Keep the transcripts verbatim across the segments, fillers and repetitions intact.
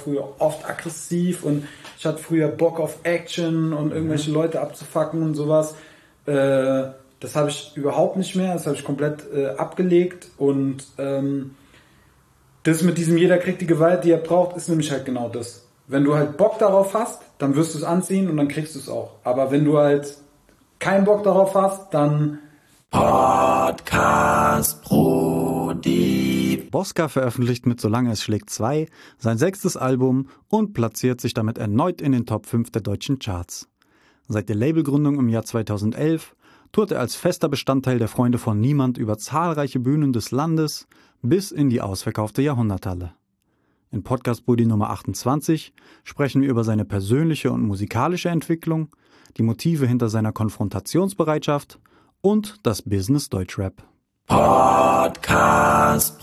früher oft aggressiv und ich hatte früher Bock auf Action und irgendwelche Leute abzufacken und sowas. Äh, das habe ich überhaupt nicht mehr, das habe ich komplett äh, abgelegt und ähm, das mit diesem jeder kriegt die Gewalt, die er braucht, ist nämlich halt genau das. Wenn du halt Bock darauf hast, dann wirst du es anziehen und dann kriegst du es auch. Aber wenn du halt keinen Bock darauf hast, dann Podcast Brudi. Bosca veröffentlicht mit Solange es schlägt zwei sein sechstes Album und platziert sich damit erneut in den Top fünf der deutschen Charts. Seit der Labelgründung im Jahr zweitausendelf tourt er als fester Bestandteil der Freunde von Niemand über zahlreiche Bühnen des Landes bis in die ausverkaufte Jahrhunderthalle. In Podcast Brudi Nummer achtundzwanzig sprechen wir über seine persönliche und musikalische Entwicklung, die Motive hinter seiner Konfrontationsbereitschaft und das Business Deutschrap. Podcast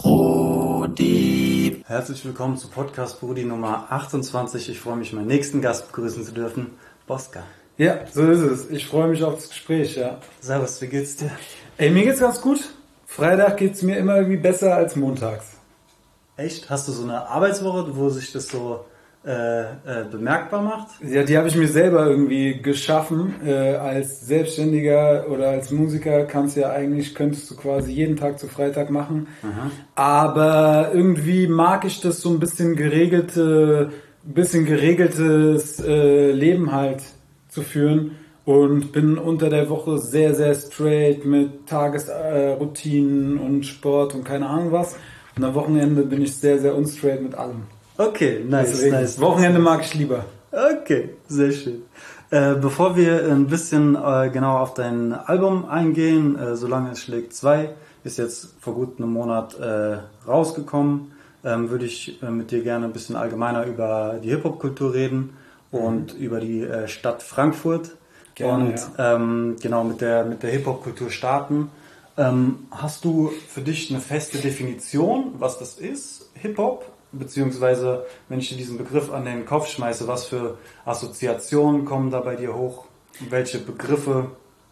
Brudi. Herzlich willkommen zu Podcast Brudi Nummer achtundzwanzig. Ich freue mich, meinen nächsten Gast begrüßen zu dürfen, Bosca. ja, so ist es. Ich freue mich auf das Gespräch, ja. Servus, wie geht's dir? Ey, mir geht's ganz gut. Freitag geht's mir immer irgendwie besser als montags. Echt? Hast du so eine Arbeitswoche, wo sich das so äh, äh, bemerkbar macht? Ja, die habe ich mir selber irgendwie geschaffen. Äh, als Selbstständiger oder als Musiker kannst du ja eigentlich, könntest du quasi jeden Tag zu Freitag machen. Aha. Aber irgendwie mag ich das so ein bisschen geregelte, bisschen geregeltes äh, Leben halt zu führen. Und bin unter der Woche sehr, sehr straight mit Tagesroutinen äh, und Sport und keine Ahnung was. Und am Wochenende bin ich sehr, sehr unstraight mit allem. Okay, nice, Deswegen, nice. Wochenende mag ich lieber. Okay, sehr schön. Äh, bevor wir ein bisschen äh, genauer auf dein Album eingehen, äh, Solange es schlägt zwei, ist jetzt vor gut einem Monat äh, rausgekommen, ähm, würde ich äh, mit dir gerne ein bisschen allgemeiner über die Hip-Hop-Kultur reden und mhm. über die äh, Stadt Frankfurt. Gerne, und ja. ähm, genau mit der, mit der Hip-Hop-Kultur starten. Ähm, hast du für dich eine feste Definition, was das ist, Hip-Hop? Beziehungsweise, wenn ich dir diesen Begriff an den Kopf schmeiße, was für Assoziationen kommen da bei dir hoch? Welche Begriffe?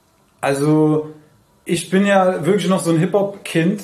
Also, ich bin ja wirklich noch so ein Hip-Hop-Kind,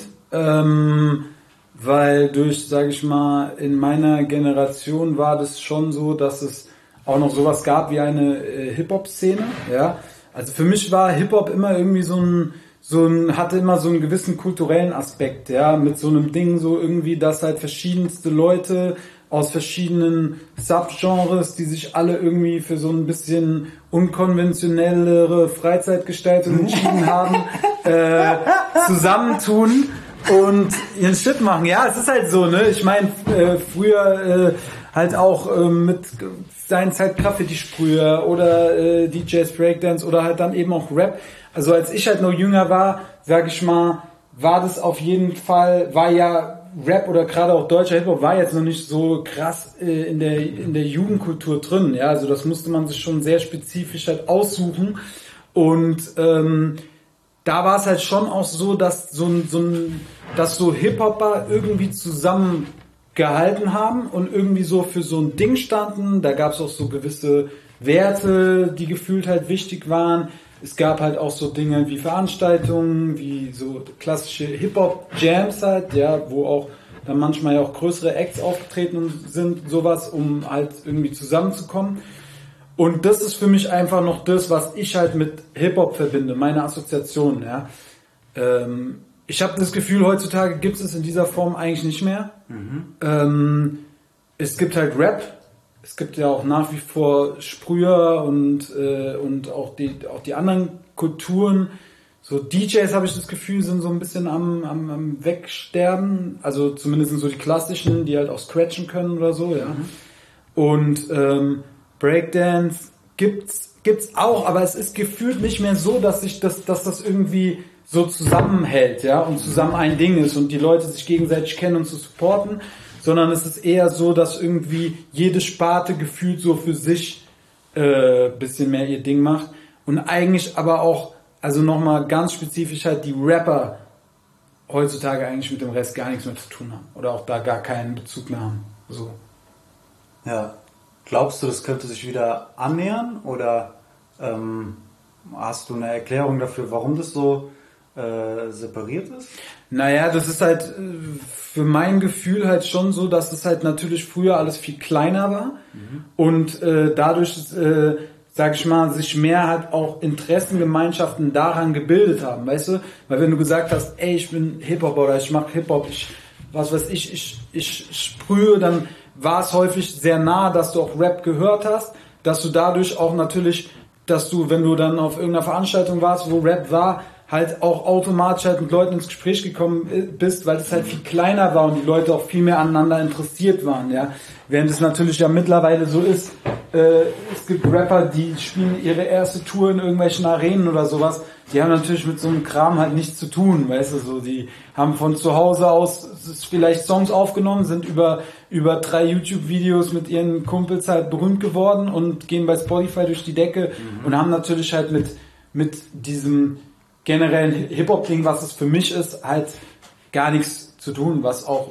ähm, weil durch, sage ich mal, in meiner Generation war das schon so, dass es auch noch sowas gab wie eine äh, Hip-Hop-Szene. Ja? Also für mich war Hip-Hop immer irgendwie so ein so ein, hatte immer so einen gewissen kulturellen Aspekt, ja, mit so einem Ding so irgendwie, dass halt verschiedenste Leute aus verschiedenen Subgenres, die sich alle irgendwie für so ein bisschen unkonventionellere Freizeitgestaltung entschieden haben, äh, zusammentun und ihren Shit machen. Ja, es ist halt so, ne, ich meine, äh, früher äh, halt auch äh, mit Seinzeit Graffiti-Sprüher oder äh, D Js Breakdance oder halt dann eben auch Rap. Also als ich halt noch jünger war, sag ich mal, war das auf jeden Fall, war ja Rap oder gerade auch deutscher Hip-Hop war jetzt noch nicht so krass äh, in der in der Jugendkultur drin. Ja, also das musste man sich schon sehr spezifisch halt aussuchen. Und ähm, da war es halt schon auch so, dass so ein, so ein, dass so Hip-Hopper irgendwie zusammen gehalten haben und irgendwie so für so ein Ding standen. Da gab es auch so gewisse Werte, die gefühlt halt wichtig waren. Es gab halt auch so Dinge wie Veranstaltungen, wie so klassische Hip-Hop-Jams halt, ja, wo auch dann manchmal ja auch größere Acts aufgetreten sind, sowas, um halt irgendwie zusammenzukommen. Und das ist für mich einfach noch das, was ich halt mit Hip-Hop verbinde, meine Assoziation, ja. Ähm, ich habe das Gefühl, heutzutage gibt es es in dieser Form eigentlich nicht mehr. Mhm. Ähm, es gibt halt Rap. Es gibt ja auch nach wie vor Sprüher und, äh, und auch, die, auch die anderen Kulturen. So D Js, habe ich das Gefühl, sind so ein bisschen am, am, am Wegsterben. Also zumindest so die klassischen, die halt auch scratchen können oder so. Ja. Mhm. Und ähm, Breakdance gibt's, gibt's auch, aber es ist gefühlt nicht mehr so, dass, sich das, dass das irgendwie so zusammenhält, ja, und zusammen ein Ding ist und die Leute sich gegenseitig kennen und zu supporten. Sondern es ist eher so, dass irgendwie jede Sparte gefühlt so für sich äh, bisschen mehr ihr Ding macht und eigentlich aber auch, also nochmal ganz spezifisch halt die Rapper heutzutage eigentlich mit dem Rest gar nichts mehr zu tun haben oder auch da gar keinen Bezug mehr haben. So. Ja, glaubst du, das könnte sich wieder annähern oder ähm, hast du eine Erklärung dafür, warum das so äh, separiert ist? Naja, das ist halt äh, für mein Gefühl halt schon so, dass es halt natürlich früher alles viel kleiner war mhm. und äh, dadurch, äh, sag ich mal, sich mehr halt auch Interessengemeinschaften daran gebildet haben, weißt du? Weil wenn du gesagt hast, ey, ich bin Hip-Hop oder ich mach Hip-Hop, ich, was weiß ich, ich, ich sprühe, dann war es häufig sehr nah, dass du auch Rap gehört hast, dass du dadurch auch natürlich, dass du, wenn du dann auf irgendeiner Veranstaltung warst, wo Rap war, halt auch automatisch halt mit Leuten ins Gespräch gekommen bist, weil es halt viel kleiner war und die Leute auch viel mehr aneinander interessiert waren, ja. Während es natürlich ja mittlerweile so ist, äh, es gibt Rapper, die spielen ihre erste Tour in irgendwelchen Arenen oder sowas, die haben natürlich mit so einem Kram halt nichts zu tun, weißt du, so, die haben von zu Hause aus vielleicht Songs aufgenommen, sind über, über drei YouTube-Videos mit ihren Kumpels halt berühmt geworden und gehen bei Spotify durch die Decke mhm. und haben natürlich halt mit, mit diesem generellen Hip-Hop-Ding, was es für mich ist, halt gar nichts zu tun, was auch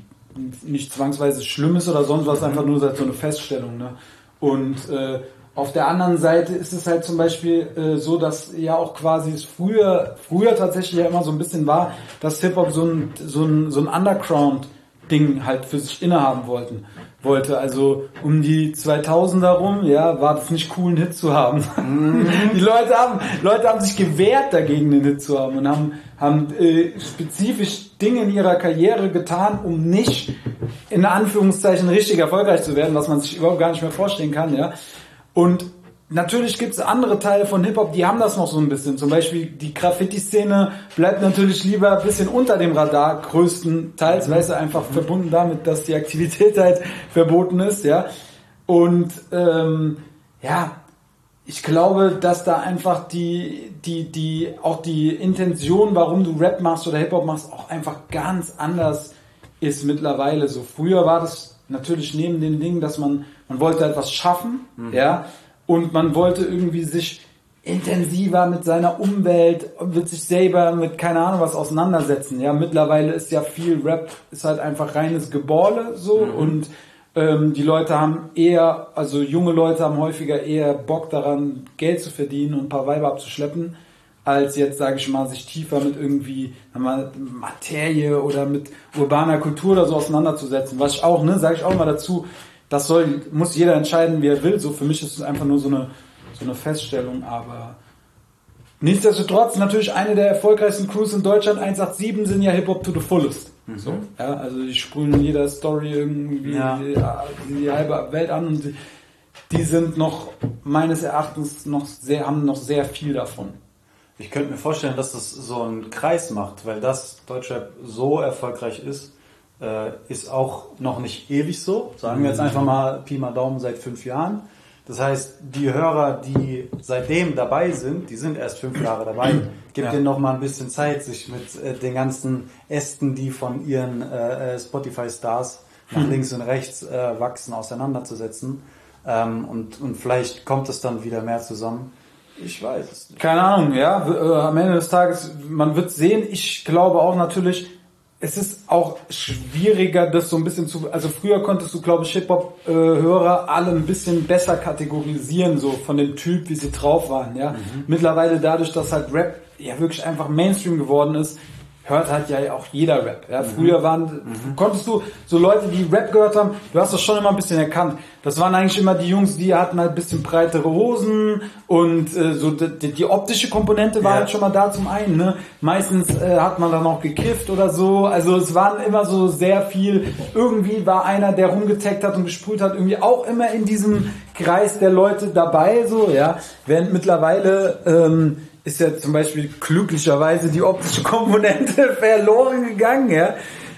nicht zwangsweise schlimm ist oder sonst was, einfach nur so eine Feststellung, ne? Und äh, auf der anderen Seite ist es halt zum Beispiel äh, so, dass ja auch quasi es früher, früher tatsächlich ja immer so ein bisschen war, dass Hip-Hop so ein, so ein, so ein Underground-Ding halt für sich innehaben wollten, wollte. Also um die zweitausender rum, ja, war das nicht cool, einen Hit zu haben. Mhm. Die Leute haben, Leute haben sich gewehrt dagegen, einen Hit zu haben und haben, haben äh, spezifisch Dinge in ihrer Karriere getan, um nicht in Anführungszeichen richtig erfolgreich zu werden, was man sich überhaupt gar nicht mehr vorstellen kann, ja. Und natürlich gibt es andere Teile von Hip-Hop, die haben das noch so ein bisschen. Zum Beispiel die Graffiti-Szene bleibt natürlich lieber ein bisschen unter dem Radar, größtenteils, mhm. weißt du, einfach mhm. verbunden damit, dass die Aktivität halt verboten ist, ja. Und ähm, ja, ich glaube, dass da einfach die, die, die, auch die Intention, warum du Rap machst oder Hip-Hop machst, auch einfach ganz anders ist mittlerweile. So früher war das natürlich neben den Dingen, dass man Man wollte etwas schaffen, mhm. ja, und man wollte irgendwie sich intensiver mit seiner Umwelt, mit sich selber, mit keine Ahnung was auseinandersetzen, ja. Mittlerweile ist ja viel Rap, ist halt einfach reines Geborle, so, mhm. und ähm, die Leute haben eher, also junge Leute haben häufiger eher Bock daran, Geld zu verdienen und ein paar Weiber abzuschleppen, als jetzt, sage ich mal, sich tiefer mit irgendwie mal, Materie oder mit urbaner Kultur oder so auseinanderzusetzen. Was ich auch, ne, sage ich auch mal dazu, das soll, muss jeder entscheiden, wie er will. So, für mich ist es einfach nur so eine, so eine Feststellung, aber nichtsdestotrotz natürlich eine der erfolgreichsten Crews in Deutschland, eins acht sieben, sind ja Hip-Hop to the fullest. Mhm. So, ja, also die sprühen in jeder Story irgendwie ja. die, die halbe Welt an und die, die sind noch, meines Erachtens, noch sehr, haben noch sehr viel davon. Ich könnte mir vorstellen, dass das so einen Kreis macht, weil das Deutschrap so erfolgreich ist, äh, ist auch noch nicht ewig so. Sagen wir jetzt einfach mal Pi mal Daumen seit fünf Jahren. Das heißt, die Hörer, die seitdem dabei sind, die sind erst fünf Jahre dabei. Gibt ja. denen noch mal ein bisschen Zeit, sich mit äh, den ganzen Ästen, die von ihren äh, Spotify-Stars nach hm. links und rechts äh, wachsen, auseinanderzusetzen. Ähm, und, und vielleicht kommt es dann wieder mehr zusammen. Ich weiß es nicht. Keine Ahnung, ja. Äh, am Ende des Tages, man wird sehen. Ich glaube auch natürlich, es ist auch schwieriger, das so ein bisschen zu, also früher konntest du, glaube ich, Hip-Hop-Hörer alle ein bisschen besser kategorisieren, so von dem Typ, wie sie drauf waren, ja. Mhm. Mittlerweile dadurch, dass halt Rap ja wirklich einfach Mainstream geworden ist, hört halt ja auch jeder Rap, ja. Mhm. Früher waren, mhm. konntest du, so Leute, die Rap gehört haben, du hast das schon immer ein bisschen erkannt. Das waren eigentlich immer die Jungs, die hatten halt ein bisschen breitere Hosen und äh, so die, die optische Komponente war ja. halt schon mal da zum einen, ne. Meistens äh, hat man dann auch gekifft oder so, also es waren immer so sehr viel, irgendwie war einer, der rumgetaggt hat und gesprüht hat, irgendwie auch immer in diesem Kreis der Leute dabei, so, ja. Während mittlerweile, ähm, ist ja zum Beispiel glücklicherweise die optische Komponente verloren gegangen, ja.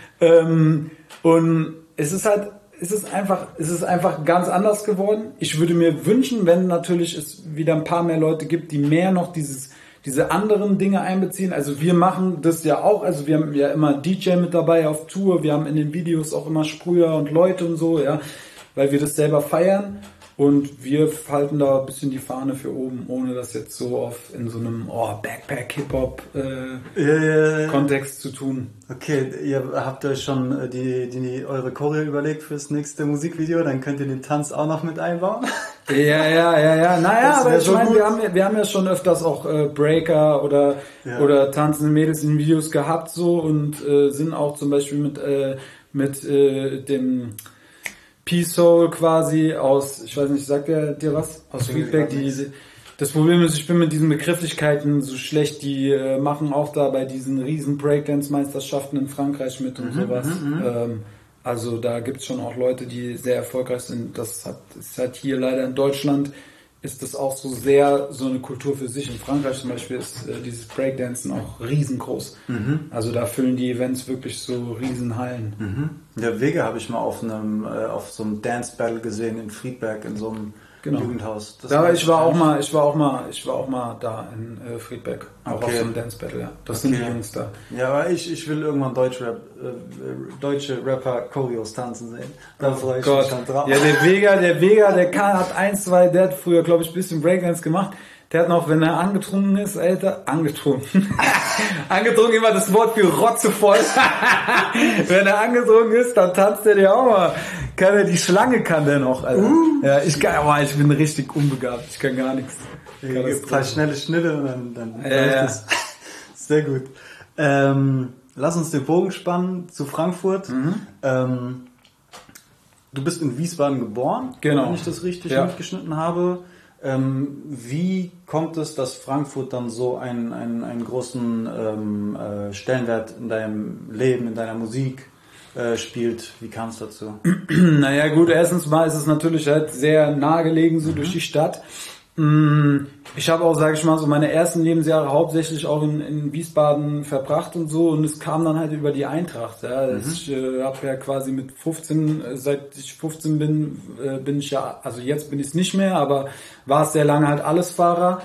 Ähm, und es ist halt, es ist einfach, es ist einfach ganz anders geworden. Ich würde mir wünschen, wenn natürlich es wieder ein paar mehr Leute gibt, die mehr noch dieses, diese anderen Dinge einbeziehen. Also wir machen das ja auch, also wir haben ja immer D J mit dabei auf Tour, wir haben in den Videos auch immer Sprüher und Leute und so, ja, weil wir das selber feiern. Und wir halten da ein bisschen die Fahne für oben, ohne das jetzt so auf in so einem oh, Backpack-Hip-Hop-Kontext äh, Ja, ja, ja. Kontext zu tun. Okay, ihr habt euch schon äh, die, die, eure Choreo überlegt fürs nächste Musikvideo, dann könnt ihr den Tanz auch noch mit einbauen. Ja, ja, ja, ja. Naja, Das aber wär ich so meine, gut. wir haben, ja- wir haben ja schon öfters auch äh, Breaker oder, Ja. oder tanzende Mädels in Videos gehabt so und äh, sind auch zum Beispiel mit, äh, mit äh, dem P-Soul quasi aus, ich weiß nicht, sagt der dir was? Aus Nee, Feedback, gar die, nichts. das Problem ist, ich bin mit diesen Begrifflichkeiten so schlecht, die äh, machen auch da bei diesen riesen Breakdance-Meisterschaften in Frankreich mit und sowas. Ähm, also da gibt's schon auch Leute, die sehr erfolgreich sind. Das hat, ist halt hier leider in Deutschland ist das auch so sehr so eine Kultur für sich. In Frankreich zum Beispiel ist äh, dieses Breakdancen auch riesengroß. Also da füllen die Events wirklich so Riesenhallen. Mhm. Der Wege habe ich mal auf einem äh, auf so einem Dance Battle gesehen in Friedberg in so einem Genau. Jugendhaus. Das Ja, aber war ich war auch wahrscheinlich- mal, ich war auch mal, ich war auch mal da in äh, Friedberg, auch Okay. auf so einem Dance Battle, ja. Das sind die Okay. Jungs da. Ja, aber ich, ich will irgendwann Deutschrap, äh, deutsche Rapper Choreos tanzen sehen. Da freue ich mich schon drauf. Ja, der Vega, der Vega, der kann, hat eins, zwei, der hat früher, glaube ich, ein bisschen Breakdance gemacht. Der hat noch, wenn er angetrunken ist, Alter, angetrunken. angetrunken immer das Wort für rotzevoll. wenn er angetrunken ist, dann tanzt er dir auch mal. Kann er, die Schlange kann der noch, Alter. Uh. Ja, ich kann, aber ich bin richtig unbegabt. Ich kann gar nichts. Ich gebe ein paar schnelle Schnitte und dann, dann Ja, läuft ja. es. Sehr gut. Ähm, lass uns den Bogen spannen zu Frankfurt. Mhm. Ähm, du bist in Wiesbaden geboren, Genau. wenn ich das richtig Ja. mitgeschnitten habe. Ähm, wie kommt es, dass Frankfurt dann so einen, einen, einen großen ähm, äh, Stellenwert in deinem Leben, in deiner Musik äh, spielt? Wie kam es dazu? Naja gut, erstens mal ist es natürlich halt sehr nahegelegen so durch die Stadt. Mm, Ich habe auch, sage ich mal, so meine ersten Lebensjahre hauptsächlich auch in, in Wiesbaden verbracht und so und es kam dann halt über die Eintracht. Ja. Ich äh, habe ja quasi mit fünfzehn, äh, seit ich fünfzehn bin, äh, bin ich ja, also jetzt bin ich es nicht mehr, aber war es sehr lange halt Allesfahrer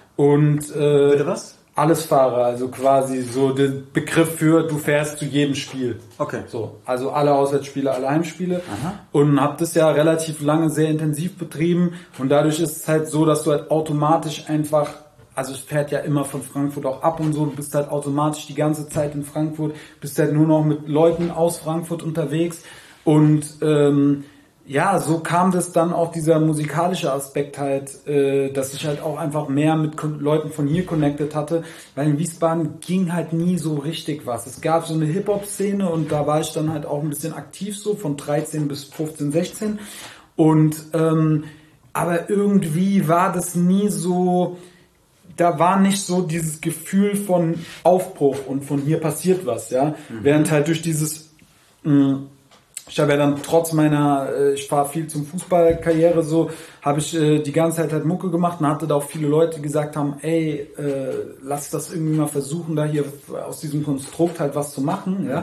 und äh, Bitte was? Allesfahrer, also quasi so der Begriff für du fährst zu jedem Spiel. Okay. So, also alle Auswärtsspiele, alle Heimspiele. Aha. Und habe das ja relativ lange sehr intensiv betrieben und dadurch ist es halt so, dass du halt automatisch einfach, also es fährt ja immer von Frankfurt auch ab und so, du bist halt automatisch die ganze Zeit in Frankfurt, bist halt nur noch mit Leuten aus Frankfurt unterwegs und ähm, ja, so kam das dann auch dieser musikalische Aspekt halt, äh, dass ich halt auch einfach mehr mit Kon- Leuten von hier connected hatte, weil in Wiesbaden ging halt nie so richtig was. Es gab so eine Hip-Hop-Szene und da war ich dann halt auch ein bisschen aktiv so, von dreizehn bis fünfzehn, sechzehn und ähm, aber irgendwie war das nie so, da war nicht so dieses Gefühl von Aufbruch und von hier passiert was, ja, während halt durch dieses mh, ich habe ja dann trotz meiner, äh, ich fahre viel zum Fußballkarriere so, habe ich äh, die ganze Zeit halt Mucke gemacht und hatte da auch viele Leute, die gesagt haben, ey, äh, lass das irgendwie mal versuchen, da hier aus diesem Konstrukt halt was zu machen, ja.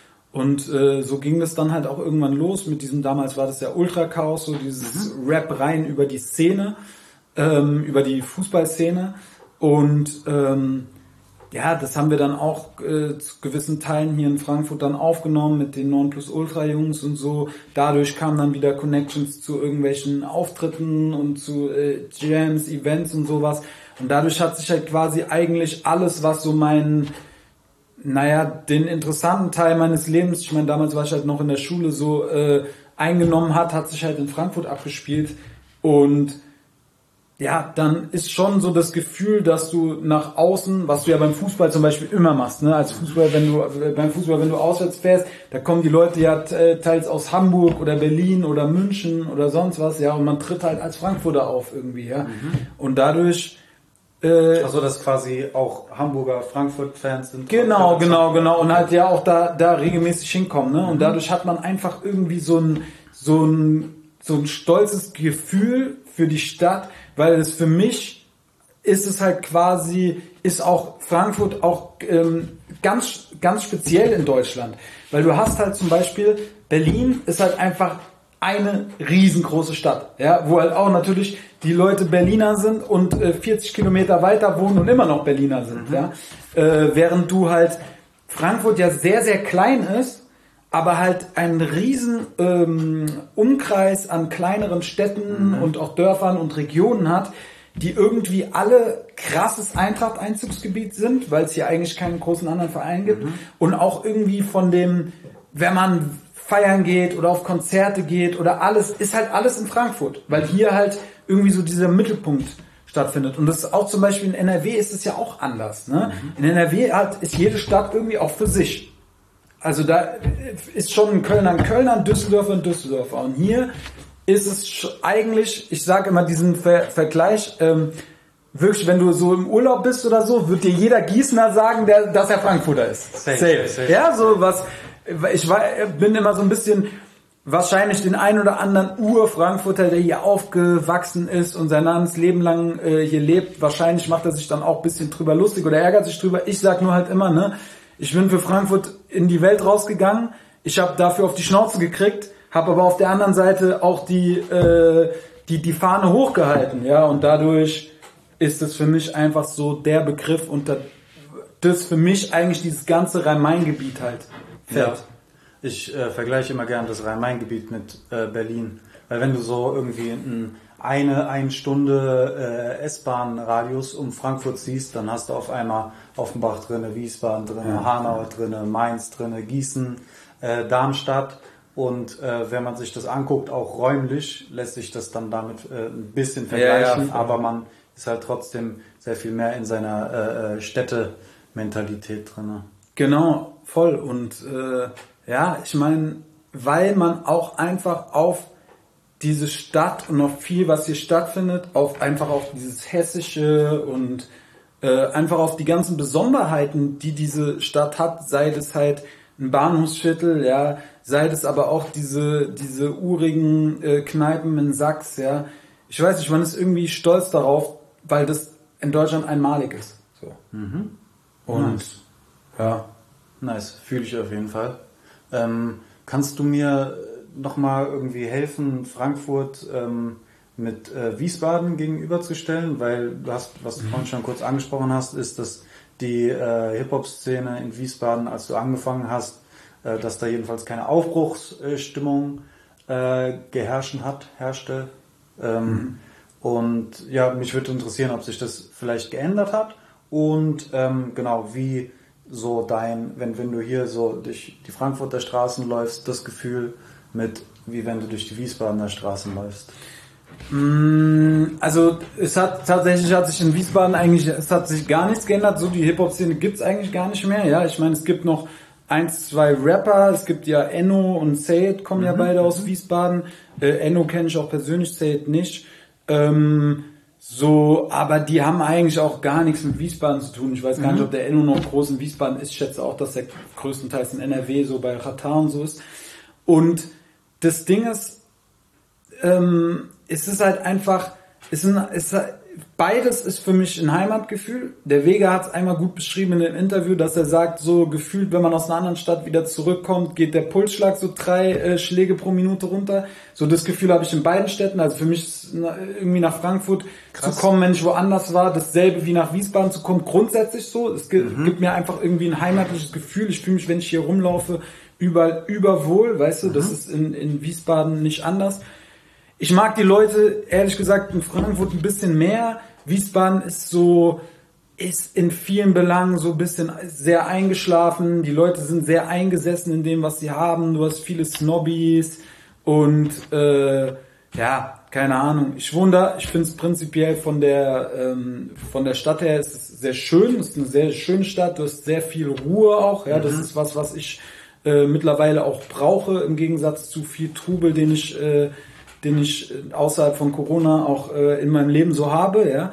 Und äh, so ging das dann halt auch irgendwann los mit diesem, damals war das ja Ultra-Chaos, so dieses Rap rein über die Szene, ähm, über die Fußballszene und ähm, ja, das haben wir dann auch äh, zu gewissen Teilen hier in Frankfurt dann aufgenommen mit den Non-Plus-Ultra-Jungs und so. Dadurch kamen dann wieder Connections zu irgendwelchen Auftritten und zu äh, Jams, Events und sowas. Und dadurch hat sich halt quasi eigentlich alles, was so mein, naja, den interessanten Teil meines Lebens, ich meine, damals war ich halt noch in der Schule so, äh, eingenommen hat, hat sich halt in Frankfurt abgespielt. Und ja, dann ist schon so das Gefühl, dass du nach außen, was du ja beim Fußball zum Beispiel immer machst, ne, als Fußball, wenn du, beim Fußball, wenn du auswärts fährst, da kommen die Leute ja äh, teils aus Hamburg oder Berlin oder München oder sonst was, ja, und man tritt halt als Frankfurter auf irgendwie, ja. Und dadurch, äh, Also, dass quasi auch Hamburger Frankfurt-Fans sind. Genau, genau, genau. Und halt ja auch da, da regelmäßig hinkommen, ne? Und dadurch hat man einfach irgendwie so ein, so ein, so ein stolzes Gefühl für die Stadt, weil es für mich ist es halt quasi, ist auch Frankfurt auch ähm, ganz, ganz speziell in Deutschland. Weil du hast halt zum Beispiel, Berlin ist halt einfach eine riesengroße Stadt, ja, wo halt auch natürlich die Leute Berliner sind und äh, vierzig Kilometer weiter wohnen und immer noch Berliner sind, ja. Äh, während du halt Frankfurt ja sehr, sehr klein ist, aber halt einen riesen ähm, Umkreis an kleineren Städten mhm. und auch Dörfern und Regionen hat, die irgendwie alle krasses Eintracht-Einzugsgebiet sind, weil es hier eigentlich keinen großen anderen Verein gibt mhm. und auch irgendwie von dem, wenn man feiern geht oder auf Konzerte geht oder alles, ist halt alles in Frankfurt, weil hier halt irgendwie so dieser Mittelpunkt stattfindet. Und das ist auch zum Beispiel in N R W ist es ja auch anders. Ne? Mhm. In N R W hat, ist jede Stadt irgendwie auch für sich. Also da ist schon ein Kölner ein Kölner, ein Düsseldorfer ein Düsseldorfer. Und hier ist es eigentlich, ich sage immer diesen Ver- Vergleich, ähm, wirklich, wenn du so im Urlaub bist oder so, wird dir jeder Gießener sagen, der, dass er Frankfurter ist. Safe, safe. safe. Ja, so was, ich war, bin immer so ein bisschen, wahrscheinlich den ein oder anderen Ur-Frankfurter, der hier aufgewachsen ist und sein ganzes Leben lang äh, hier lebt, wahrscheinlich macht er sich dann auch ein bisschen drüber lustig oder ärgert sich drüber. Ich sag nur halt immer, ne, ich bin für Frankfurt in die Welt rausgegangen, ich habe dafür auf die Schnauze gekriegt, habe aber auf der anderen Seite auch die, äh, die, die Fahne hochgehalten, ja, und dadurch ist es für mich einfach so der Begriff, unter das für mich eigentlich dieses ganze Rhein-Main-Gebiet halt fährt. Ja. Ich äh, vergleiche immer gern das Rhein-Main-Gebiet mit äh, Berlin, weil wenn du so irgendwie ein, eine eine Stunde äh, S-Bahn-Radius um Frankfurt siehst, dann hast du auf einmal Offenbach drinne, Wiesbaden drinne, ja. Hanau drinne, Mainz drinne, Gießen, äh, Darmstadt. Und äh, wenn man sich das anguckt, auch räumlich, lässt sich das dann damit äh, ein bisschen vergleichen, ja, ja, aber man ist halt trotzdem sehr viel mehr in seiner äh, Städte-Mentalität drin. Genau, voll. Und äh, ja, ich meine, weil man auch einfach auf diese Stadt und auf viel, was hier stattfindet, auf einfach auf dieses Hessische und äh, einfach auf die ganzen Besonderheiten, die diese Stadt hat, sei es halt ein Bahnhofsviertel, ja, sei es aber auch diese diese urigen äh, Kneipen in Sachs, ja. Ich weiß nicht, man ist irgendwie stolz darauf, weil das in Deutschland einmalig ist. So. Mhm. Und nice. ja. Nice, fühle ich auf jeden Fall. Ähm, kannst du mir nochmal irgendwie helfen, Frankfurt ähm, mit äh, Wiesbaden gegenüberzustellen? Weil du hast, was du mhm. vorhin schon kurz angesprochen hast, ist, dass die äh, Hip-Hop-Szene in Wiesbaden, als du angefangen hast, äh, dass da jedenfalls keine Aufbruchsstimmung äh, geherrschen hat, herrschte. Ähm, mhm. Und ja, mich würde interessieren, ob sich das vielleicht geändert hat und ähm, genau, wie so dein, wenn, wenn du hier so durch die Frankfurter Straßen läufst, das Gefühl mit, wie wenn du durch die Wiesbadener Straßen läufst. Also es hat tatsächlich hat sich in Wiesbaden eigentlich, es hat sich gar nichts geändert, so die Hip-Hop-Szene gibt's eigentlich gar nicht mehr, ja, ich meine, es gibt noch eins, zwei Rapper, es gibt ja Enno und Sayed, kommen mhm. ja beide aus Wiesbaden, äh, Enno kenne ich auch persönlich, Sayed nicht, ähm, so, aber die haben eigentlich auch gar nichts mit Wiesbaden zu tun, ich weiß gar mhm. nicht, ob der Enno noch groß in Wiesbaden ist, ich schätze auch, dass er größtenteils in N R W so bei Rata und so ist, und das Ding ist, ähm, es ist halt einfach, es ist, ein, es ist, beides ist für mich ein Heimatgefühl. Der Vega hat es einmal gut beschrieben in dem Interview, dass er sagt, so gefühlt, wenn man aus einer anderen Stadt wieder zurückkommt, geht der Pulsschlag so drei äh, Schläge pro Minute runter. So das Gefühl habe ich in beiden Städten. Also für mich ist irgendwie nach Frankfurt Krass. zu kommen, wenn ich woanders war, dasselbe wie nach Wiesbaden zu kommen, grundsätzlich so. Es ge- mhm. gibt mir einfach irgendwie ein heimatliches Gefühl. Ich fühle mich, wenn ich hier rumlaufe, überall überwohl, weißt du, mhm. das ist in, in Wiesbaden nicht anders. Ich mag die Leute, ehrlich gesagt, in Frankfurt ein bisschen mehr. Wiesbaden ist so, ist in vielen Belangen so ein bisschen sehr eingeschlafen. Die Leute sind sehr eingesessen in dem, was sie haben. Du hast viele Snobbys und, äh, ja, keine Ahnung. Ich wohne da, ich finde es prinzipiell von der, ähm, von der Stadt her, es ist sehr schön. Es ist eine sehr schöne Stadt. Du hast sehr viel Ruhe auch. Ja, das mhm. ist was, was ich, äh, mittlerweile auch brauche, im Gegensatz zu viel Trubel, den ich, äh, den ich außerhalb von Corona auch äh, in meinem Leben so habe, ja.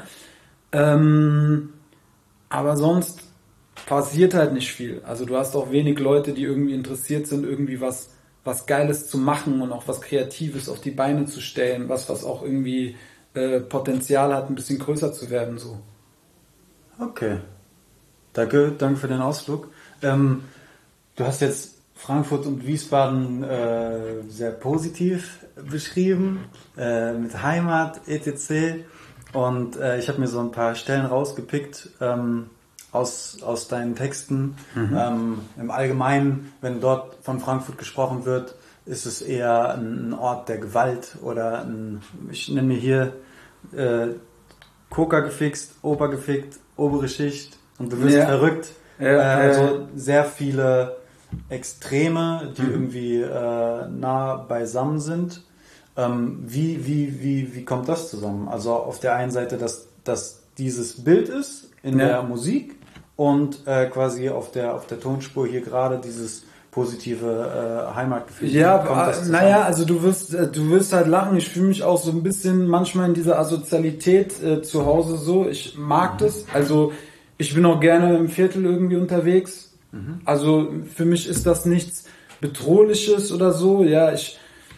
Ähm, aber sonst passiert halt nicht viel. Also du hast auch wenig Leute, die irgendwie interessiert sind, irgendwie was, was Geiles zu machen und auch was Kreatives auf die Beine zu stellen, was, was auch irgendwie äh, Potenzial hat, ein bisschen größer zu werden, so. Okay. Danke, danke für den Ausflug. Ähm, du hast jetzt Frankfurt und Wiesbaden äh, sehr positiv beschrieben, äh, mit Heimat, et cetera. Und äh, ich habe mir so ein paar Stellen rausgepickt ähm, aus, aus deinen Texten. Mhm. Ähm, im Allgemeinen, wenn dort von Frankfurt gesprochen wird, ist es eher ein Ort der Gewalt oder ein, ich nenne mir hier äh, Coca gefixt, Opa gefickt, obere Schicht und du wirst ja. verrückt. Ja, äh, also ja. sehr viele Extreme, die mhm. irgendwie äh, nah beisammen sind. Ähm, wie, wie, wie, wie kommt das zusammen? Also auf der einen Seite, dass, dass dieses Bild ist in ja. der Musik und äh, quasi auf der, auf der Tonspur hier gerade dieses positive äh, Heimatgefühl. Ja, äh, naja, also du wirst, äh, du wirst halt lachen. Ich fühle mich auch so ein bisschen manchmal in dieser Asozialität äh, zu Hause so. Ich mag mhm. das. Also ich bin auch gerne im Viertel irgendwie unterwegs. Mhm. Also für mich ist das nichts Bedrohliches oder so. Ja, ich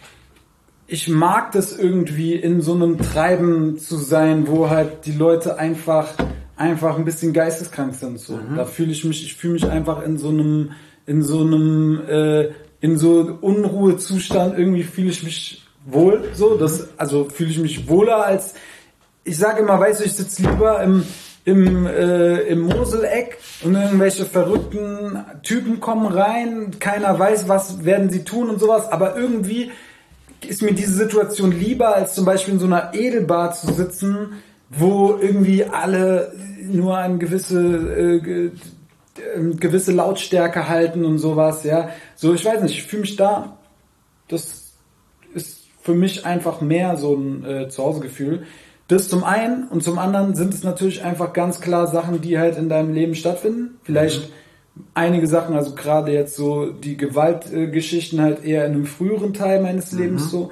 ich mag das irgendwie in so einem Treiben zu sein, wo halt die Leute einfach einfach ein bisschen geisteskrank sind. So, mhm. da fühle ich mich. Ich fühle mich einfach in so einem in so einem äh, in so Unruhezustand irgendwie fühle ich mich wohl. So, das also fühle ich mich wohler als ich sage immer, weißt du, ich sitze lieber im im äh, im Moseleck und irgendwelche verrückten Typen kommen rein, keiner weiß, was werden sie tun und sowas, aber irgendwie ist mir diese Situation lieber, als zum Beispiel in so einer Edelbar zu sitzen, wo irgendwie alle nur eine gewisse äh, gewisse Lautstärke halten und sowas, ja. So, ich weiß nicht, ich fühle mich da, das ist für mich einfach mehr so ein äh, Zuhausegefühl. Das zum einen und zum anderen sind es natürlich einfach ganz klar Sachen, die halt in deinem Leben stattfinden. Vielleicht mhm. einige Sachen, also gerade jetzt so die Gewaltgeschichten äh, halt eher in einem früheren Teil meines Lebens mhm. so.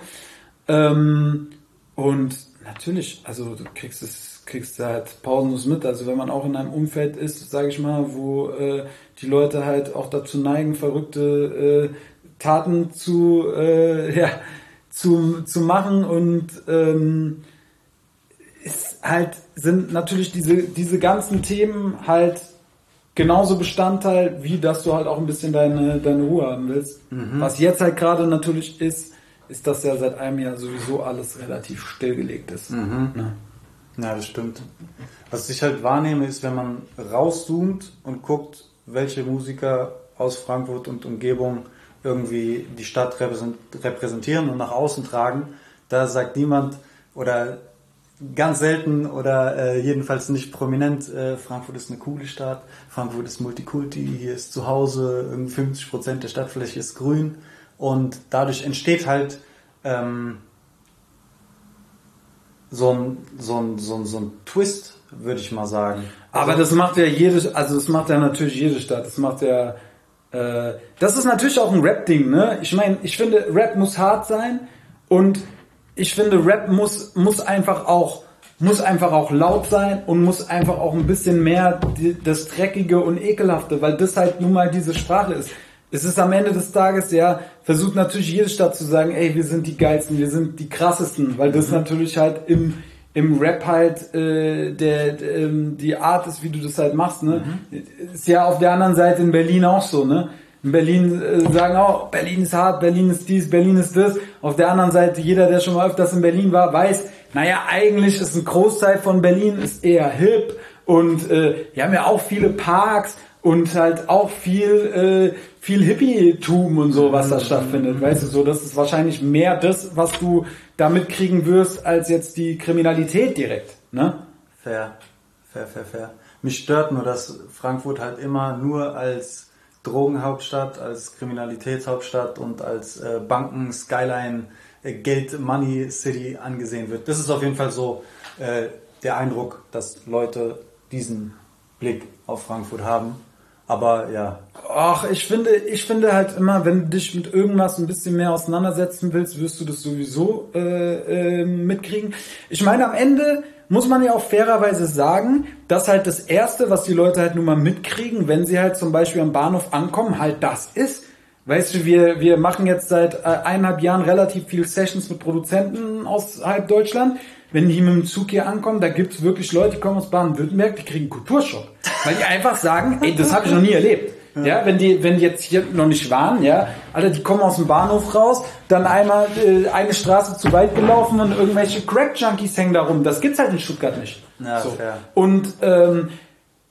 Ähm, und natürlich, also du kriegst es kriegst du halt pausenlos mit. Also wenn man auch in einem Umfeld ist, sage ich mal, wo äh, die Leute halt auch dazu neigen, verrückte äh, Taten zu äh, ja zu zu machen und ähm, ist halt sind natürlich diese diese ganzen Themen halt genauso Bestandteil, wie dass du halt auch ein bisschen deine deine Ruhe haben willst. Mhm. Was jetzt halt gerade natürlich ist, ist, dass ja seit einem Jahr sowieso alles relativ stillgelegt ist. Mhm. Ne? Ja, das stimmt. Was ich halt wahrnehme, ist, wenn man rauszoomt und guckt, welche Musiker aus Frankfurt und Umgebung irgendwie die Stadt repräsentieren und nach außen tragen, da sagt niemand oder ganz selten oder äh, jedenfalls nicht prominent, äh, Frankfurt ist eine coole Stadt, Frankfurt ist Multikulti, hier ist zu Hause, fünfzig Prozent der Stadtfläche ist grün und dadurch entsteht halt ähm, so ein, so ein, so ein, so ein Twist, würde ich mal sagen. Aber das macht ja jede, also das macht ja natürlich jede Stadt. Das macht ja, äh, das ist natürlich auch ein Rap-Ding, ne? Ich meine, ich finde, Rap muss hart sein und ich finde, Rap muss, muss einfach auch, muss einfach auch laut sein und muss einfach auch ein bisschen mehr die, das Dreckige und Ekelhafte, weil das halt nun mal diese Sprache ist. Es ist am Ende des Tages, ja, versucht natürlich jede Stadt zu sagen, ey, wir sind die Geilsten, wir sind die Krassesten, weil das mhm. natürlich halt im, im Rap halt äh, der, der die Art ist, wie du das halt machst, ne? Mhm. Ist ja auf der anderen Seite in Berlin auch so, ne? In Berlin äh, sagen auch, Berlin ist hart, Berlin ist dies, Berlin ist das. Auf der anderen Seite, jeder, der schon mal öfters in Berlin war, weiß, naja, eigentlich ist ein Großteil von Berlin ist eher hip und äh, wir haben ja auch viele Parks und halt auch viel äh, viel Hippie-Tum und so, was da stattfindet, weißt du, so, das ist wahrscheinlich mehr das, was du da mitkriegen wirst, als jetzt die Kriminalität direkt, ne? Fair, fair, fair, fair. Mich stört nur, dass Frankfurt halt immer nur als Drogenhauptstadt, als Kriminalitätshauptstadt und als äh, Banken, Skyline, äh, Geld, Money City angesehen wird. Das ist auf jeden Fall so äh, der Eindruck, dass Leute diesen Blick auf Frankfurt haben. Aber ja. Ach, ich finde, ich finde halt immer, wenn du dich mit irgendwas ein bisschen mehr auseinandersetzen willst, wirst du das sowieso äh, äh, mitkriegen. Ich meine, am Ende muss man ja auch fairerweise sagen, dass halt das Erste, was die Leute halt nun mal mitkriegen, wenn sie halt zum Beispiel am Bahnhof ankommen, halt das ist. Weißt du, wir wir machen jetzt seit äh, eineinhalb Jahren relativ viel Sessions mit Produzenten aus halb Deutschland. Wenn die mit dem Zug hier ankommen, da gibt's wirklich Leute, die kommen aus Baden-Württemberg, die kriegen Kulturschock. Weil die einfach sagen, ey, das habe ich noch nie erlebt. Ja, wenn die, wenn die jetzt hier noch nicht waren, ja, Alter, die kommen aus dem Bahnhof raus, dann einmal äh, eine Straße zu weit gelaufen und irgendwelche Crack-Junkies hängen da rum. Das gibt's halt in Stuttgart nicht. Ja, so. Fair. Und ähm,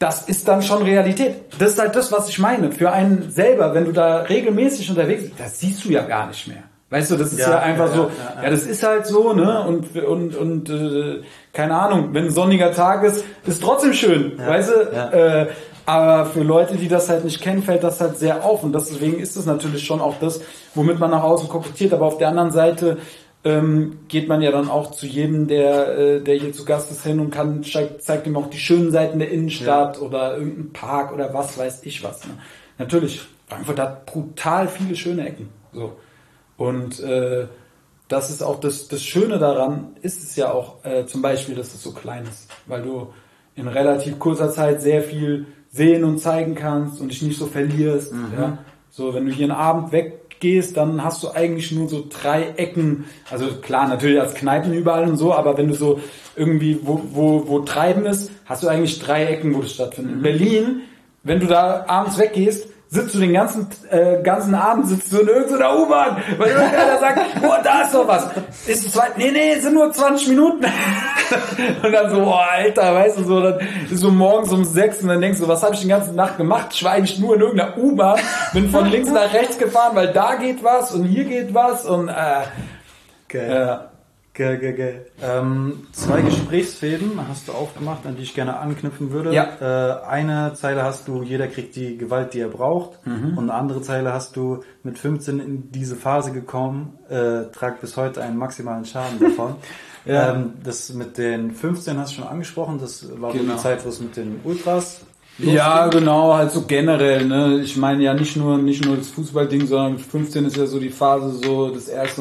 das ist dann schon Realität. Das ist halt das, was ich meine. Für einen selber, wenn du da regelmäßig unterwegs bist, das siehst du ja gar nicht mehr. Weißt du, das ist ja, ja einfach ja, so, ja, ja. ja, das ist halt so, ne, und, und, und, äh, keine Ahnung, wenn ein sonniger Tag ist, ist trotzdem schön, ja, weißt du, ja. äh, aber für Leute, die das halt nicht kennen, fällt das halt sehr auf und deswegen ist es natürlich schon auch das, womit man nach außen kokettiert, aber auf der anderen Seite, ähm, geht man ja dann auch zu jedem, der, äh, der hier zu Gast ist, hin und kann, zeigt, zeigt ihm auch die schönen Seiten der Innenstadt ja. oder irgendeinen Park oder was weiß ich was, ne. Natürlich, Frankfurt hat brutal viele schöne Ecken, so. Und äh, das ist auch das, das Schöne daran, ist es ja auch äh, zum Beispiel, dass es so klein ist, weil du in relativ kurzer Zeit sehr viel sehen und zeigen kannst und dich nicht so verlierst. Mhm. Ja? So, wenn du hier einen Abend weggehst, dann hast du eigentlich nur so drei Ecken, also klar, natürlich als Kneipen überall und so, aber wenn du so irgendwie, wo, wo, wo Treiben ist, hast du eigentlich drei Ecken, wo das stattfindet. Mhm. In Berlin, wenn du da abends weggehst, sitzt du den ganzen äh, ganzen Abend sitzt du in irgendeiner U-Bahn, weil irgendeiner sagt, boah, da ist doch was. Ist es zwei? Nee, nee, sind nur zwanzig Minuten. Und dann so, boah, Alter, weißt du, so, dann ist so morgens um sechs und dann denkst du, was habe ich die ganze Nacht gemacht? Ich war eigentlich nur in irgendeiner U-Bahn, bin von links nach rechts gefahren, weil da geht was und hier geht was und äh, geil. Äh, geil, geil, geil. Ähm, zwei Gesprächsfäden hast du aufgemacht, an die ich gerne anknüpfen würde. Ja. Äh, eine Zeile hast du, jeder kriegt die Gewalt, die er braucht. Mhm. Und eine andere Zeile hast du, mit fünfzehn in diese Phase gekommen, äh, trag bis heute einen maximalen Schaden davon. ja. ähm, das mit den fünfzehn hast du schon angesprochen, das war genau die Zeit, wo es mit den Ultras losging. Ja, genau, halt so generell, ne, ich meine ja nicht nur, nicht nur das Fußballding, sondern fünfzehn ist ja so die Phase, so das erste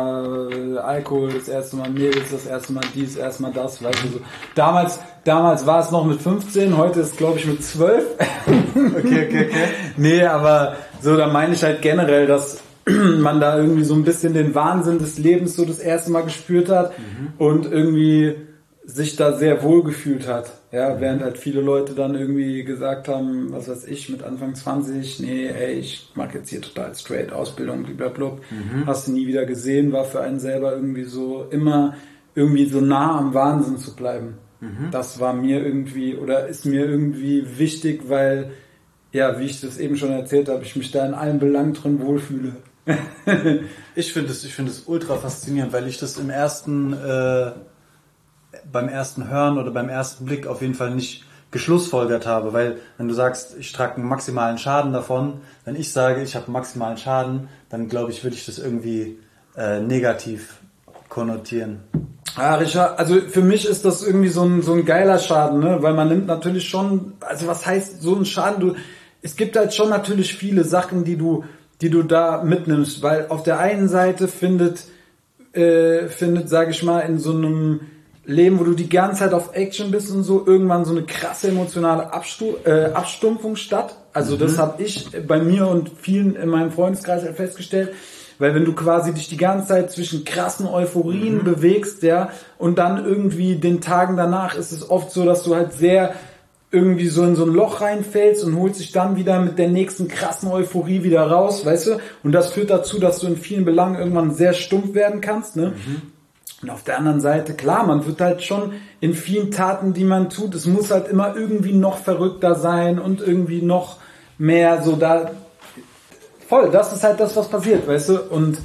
Mal Alkohol, das erste Mal Mädels, das erste Mal dies, das erste Mal das, weißt du, so. Damals, damals war es noch mit fünfzehn, heute ist glaube ich mit zwölf. okay, okay, okay. Nee, aber so, da meine ich halt generell, dass man da irgendwie so ein bisschen den Wahnsinn des Lebens so das erste Mal gespürt hat mhm. und irgendwie sich da sehr wohl gefühlt hat, ja, während halt viele Leute dann irgendwie gesagt haben, was weiß ich, mit Anfang zwanzig, nee, ey, ich mach jetzt hier total straight Ausbildung, blablabla, mhm. hast du nie wieder gesehen, war für einen selber irgendwie so, immer irgendwie so nah am Wahnsinn zu bleiben. Mhm. Das war mir irgendwie, oder ist mir irgendwie wichtig, weil, ja, wie ich das eben schon erzählt habe, ich mich da in allen Belangen drin wohlfühle. ich finde es, ich finde es ultra faszinierend, weil ich das im ersten, äh, beim ersten Hören oder beim ersten Blick auf jeden Fall nicht geschlussfolgert habe, weil wenn du sagst, ich trage einen maximalen Schaden davon, wenn ich sage, ich habe einen maximalen Schaden, dann glaube ich, würde ich das irgendwie äh, negativ konnotieren. Ja, Richard, also für mich ist das irgendwie so ein so ein geiler Schaden, ne, weil man nimmt natürlich schon, also was heißt so ein Schaden, du, es gibt halt schon natürlich viele Sachen, die du die du da mitnimmst, weil auf der einen Seite findet äh, findet, sage ich mal, in so einem Leben, wo du die ganze Zeit auf Action bist und so, irgendwann so eine krasse emotionale Abstu- äh, Abstumpfung statt. Also mhm. das habe ich bei mir und vielen in meinem Freundeskreis halt festgestellt, weil wenn du quasi dich die ganze Zeit zwischen krassen Euphorien mhm. bewegst, ja, und dann irgendwie den Tagen danach ist es oft so, dass du halt sehr irgendwie so in so ein Loch reinfällst und holst dich dann wieder mit der nächsten krassen Euphorie wieder raus, weißt du? Und das führt dazu, dass du in vielen Belangen irgendwann sehr stumpf werden kannst, ne? Mhm. Und auf der anderen Seite, klar, man wird halt schon in vielen Taten, die man tut, es muss halt immer irgendwie noch verrückter sein und irgendwie noch mehr so da, voll, das ist halt das, was passiert, weißt du, und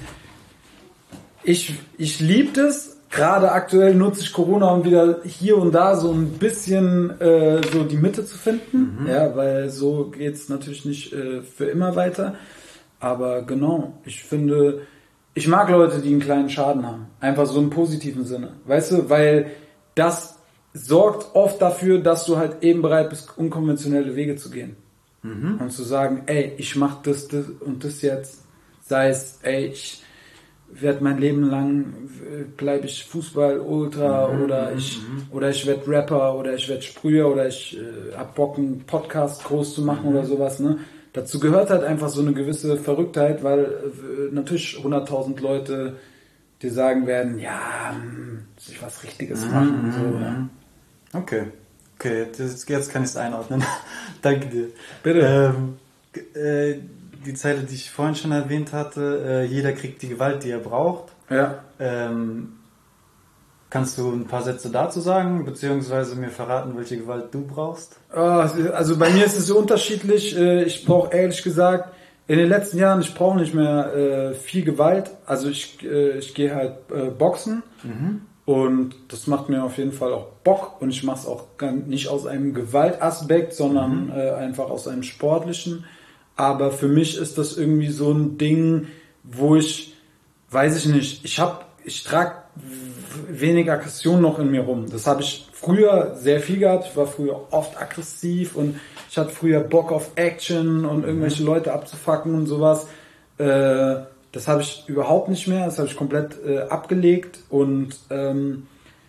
ich, ich liebe das, gerade aktuell nutze ich Corona, um wieder hier und da so ein bisschen äh, so die Mitte zu finden, mhm. ja, weil so geht's natürlich nicht äh, für immer weiter, aber genau, ich finde, ich mag Leute, die einen kleinen Schaden haben. Einfach so im positiven Sinne. Weißt du, weil das sorgt oft dafür, dass du halt eben bereit bist, unkonventionelle Wege zu gehen. Mhm. Und zu sagen, ey, ich mach das, das und das jetzt. Sei es, ey, ich werde mein Leben lang, bleibe ich Fußball-Ultra mhm. oder ich mhm. oder ich werde Rapper oder ich werde Sprüher oder ich äh, hab Bock, einen Podcast groß zu machen mhm. oder sowas, ne? Dazu gehört halt einfach so eine gewisse Verrücktheit, weil äh, natürlich hunderttausend Leute dir sagen werden, ja, muss ich was Richtiges mhm, machen. Und so, ja. Okay, okay, jetzt, jetzt kann ich es einordnen. Danke dir. Bitte. Ähm, äh, die Zeile, die ich vorhin schon erwähnt hatte, äh, jeder kriegt die Gewalt, die er braucht. Ja. Ähm, Kannst du ein paar Sätze dazu sagen, beziehungsweise mir verraten, welche Gewalt du brauchst? Also bei mir ist es so unterschiedlich. Ich brauche ehrlich gesagt in den letzten Jahren, ich brauche nicht mehr viel Gewalt. Also ich, ich gehe halt boxen mhm. und das macht mir auf jeden Fall auch Bock und ich mache es auch nicht aus einem Gewaltaspekt, sondern mhm. einfach aus einem sportlichen. Aber für mich ist das irgendwie so ein Ding, wo ich, weiß ich nicht, ich habe, ich trage wenig Aggression noch in mir rum. Das habe ich früher sehr viel gehabt. Ich war früher oft aggressiv und ich hatte früher Bock auf Action und irgendwelche Leute abzufacken und sowas. Äh, das habe ich überhaupt nicht mehr. Das habe ich komplett äh, abgelegt und ähm,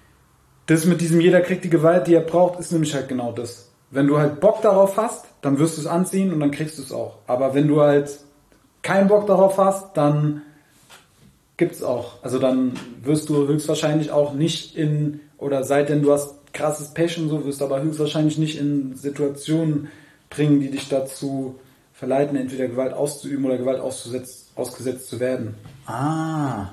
das mit diesem jeder kriegt die Gewalt, die er braucht, ist nämlich halt genau das. Wenn du halt Bock darauf hast, dann wirst du es anziehen und dann kriegst du es auch. Aber wenn du halt keinen Bock darauf hast, dann gibt's auch. Also dann wirst du höchstwahrscheinlich auch nicht in, oder seitdem du hast krasses Pech und so, wirst du aber höchstwahrscheinlich nicht in Situationen bringen, die dich dazu verleiten, entweder Gewalt auszuüben oder Gewalt auszusetzt, ausgesetzt zu werden. Ah,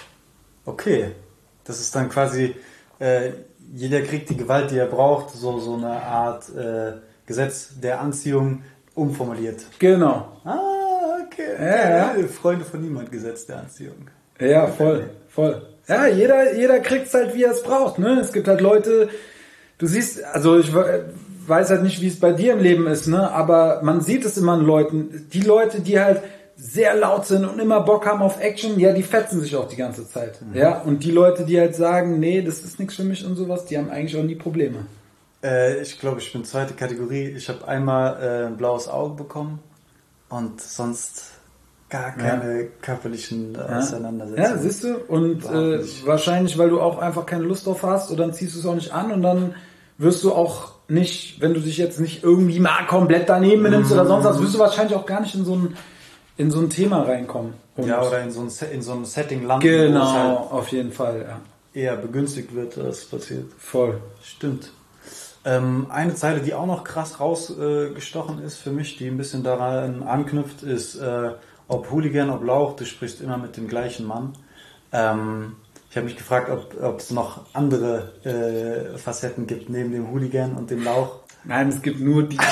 okay. Das ist dann quasi, äh, jeder kriegt die Gewalt, die er braucht, so, so eine Art äh, Gesetz der Anziehung umformuliert. Genau. Ah, okay. Ja, ja. Freunde von niemand Gesetz der Anziehung. Ja, voll, voll. Ja, jeder, jeder kriegt's halt, wie er es braucht, ne? Es gibt halt Leute, du siehst, also ich weiß halt nicht, wie es bei dir im Leben ist, ne? Aber man sieht es immer an Leuten, die Leute, die halt sehr laut sind und immer Bock haben auf Action, ja, die fetzen sich auch die ganze Zeit, mhm. ja? Und die Leute, die halt sagen, nee, das ist nichts für mich und sowas, die haben eigentlich auch nie Probleme. Äh, ich glaube, ich bin zweite Kategorie. Ich habe einmal äh, ein blaues Auge bekommen und sonst gar keine ja. körperlichen äh, Auseinandersetzungen. Ja, siehst du? Und äh, wahrscheinlich, weil du auch einfach keine Lust drauf hast und dann ziehst du es auch nicht an und dann wirst du auch nicht, wenn du dich jetzt nicht irgendwie mal komplett daneben benimmst mm. oder sonst was, wirst du wahrscheinlich auch gar nicht in so ein, in so ein Thema reinkommen. Und ja, oder in so ein, in so ein Setting landen, genau, wo es halt auf jeden Fall, ja. eher begünstigt wird, dass passiert. Voll. Stimmt. Ähm, eine Zeile, die auch noch krass rausgestochen äh, ist für mich, die ein bisschen daran anknüpft, ist äh, ob Hooligan, ob Lauch, du sprichst immer mit dem gleichen Mann. Ähm, ich habe mich gefragt, ob, ob es noch andere äh, Facetten gibt neben dem Hooligan und dem Lauch. Nein, es gibt nur die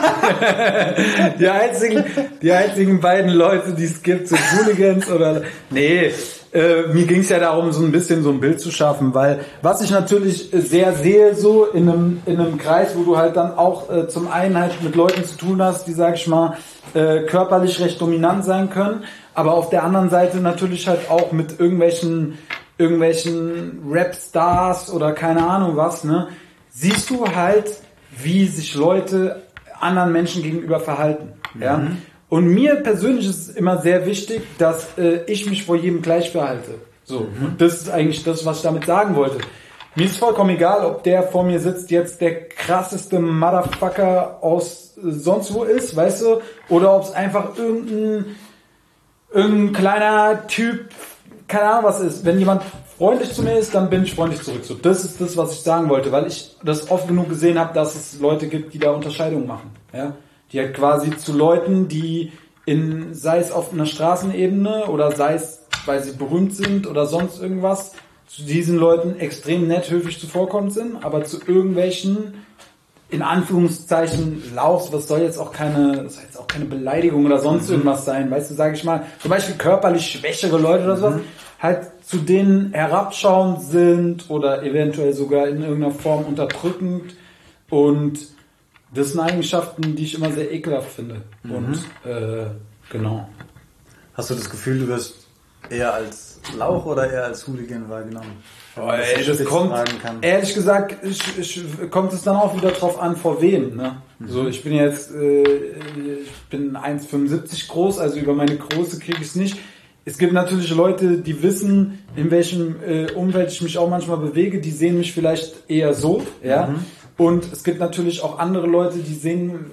die einzigen, die einzigen beiden Leute, die es gibt, sind Hooligans oder nee. Äh, mir ging es ja darum, so ein bisschen so ein Bild zu schaffen, weil was ich natürlich sehr sehe, so in einem in einem Kreis, wo du halt dann auch äh, zum einen halt mit Leuten zu tun hast, die, sag ich mal, äh, körperlich recht dominant sein können, aber auf der anderen Seite natürlich halt auch mit irgendwelchen irgendwelchen Rap-Stars oder keine Ahnung was, ne, siehst du halt, wie sich Leute anderen Menschen gegenüber verhalten, ja. Mhm. Und mir persönlich ist es immer sehr wichtig, dass äh, ich mich vor jedem gleich verhalte. So. Mhm. Und das ist eigentlich das, was ich damit sagen wollte. Mir ist vollkommen egal, ob der vor mir sitzt jetzt der krasseste Motherfucker aus äh, sonst wo ist, weißt du, oder ob es einfach irgendein, irgendein kleiner Typ, keine Ahnung was ist. Wenn jemand freundlich zu mir ist, dann bin ich freundlich zurück. So, das ist das, was ich sagen wollte, weil ich das oft genug gesehen habe, dass es Leute gibt, die da Unterscheidungen machen, ja. Die halt quasi zu Leuten, die in, sei es auf einer Straßenebene oder sei es, weil sie berühmt sind oder sonst irgendwas, zu diesen Leuten extrem nett, höflich zuvorkommend sind, aber zu irgendwelchen, in Anführungszeichen, Lauchs, was soll jetzt auch keine, das soll jetzt auch keine Beleidigung oder sonst irgendwas sein, weißt du, sage ich mal, zum Beispiel körperlich schwächere Leute oder sowas, mhm. halt zu denen herabschauend sind oder eventuell sogar in irgendeiner Form unterdrückend und das sind Eigenschaften, die ich immer sehr ekelhaft finde. Mhm. Und äh, genau. Hast du das Gefühl, du wirst eher als Lauch oder eher als Hooligan wahrgenommen? Oh, ey, das kommt, ehrlich gesagt, ich, ich, kommt es dann auch wieder drauf an, vor wem. Ne? Mhm. So, ich bin jetzt, äh, ich bin eins Komma fünfundsiebzig groß, also über meine Größe kriege ich es nicht. Es gibt natürlich Leute, die wissen, in welchem äh, Umfeld ich mich auch manchmal bewege, die sehen mich vielleicht eher so, ja. Mhm. Und es gibt natürlich auch andere Leute, die sehen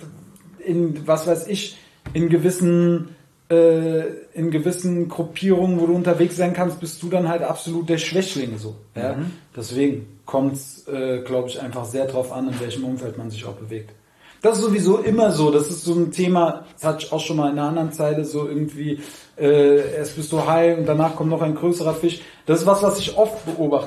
in, was weiß ich, in gewissen, äh, in gewissen Gruppierungen, wo du unterwegs sein kannst, bist du dann halt absolut der Schwächling, so, ja. Mhm. Deswegen kommt es, äh, glaube ich, einfach sehr drauf an, in welchem Umfeld man sich auch bewegt. Das ist sowieso immer so, das ist so ein Thema, das hatte ich auch schon mal in einer anderen Zeile, so irgendwie, äh, erst bist du high und danach kommt noch ein größerer Fisch. Das ist was, was ich oft beobachte.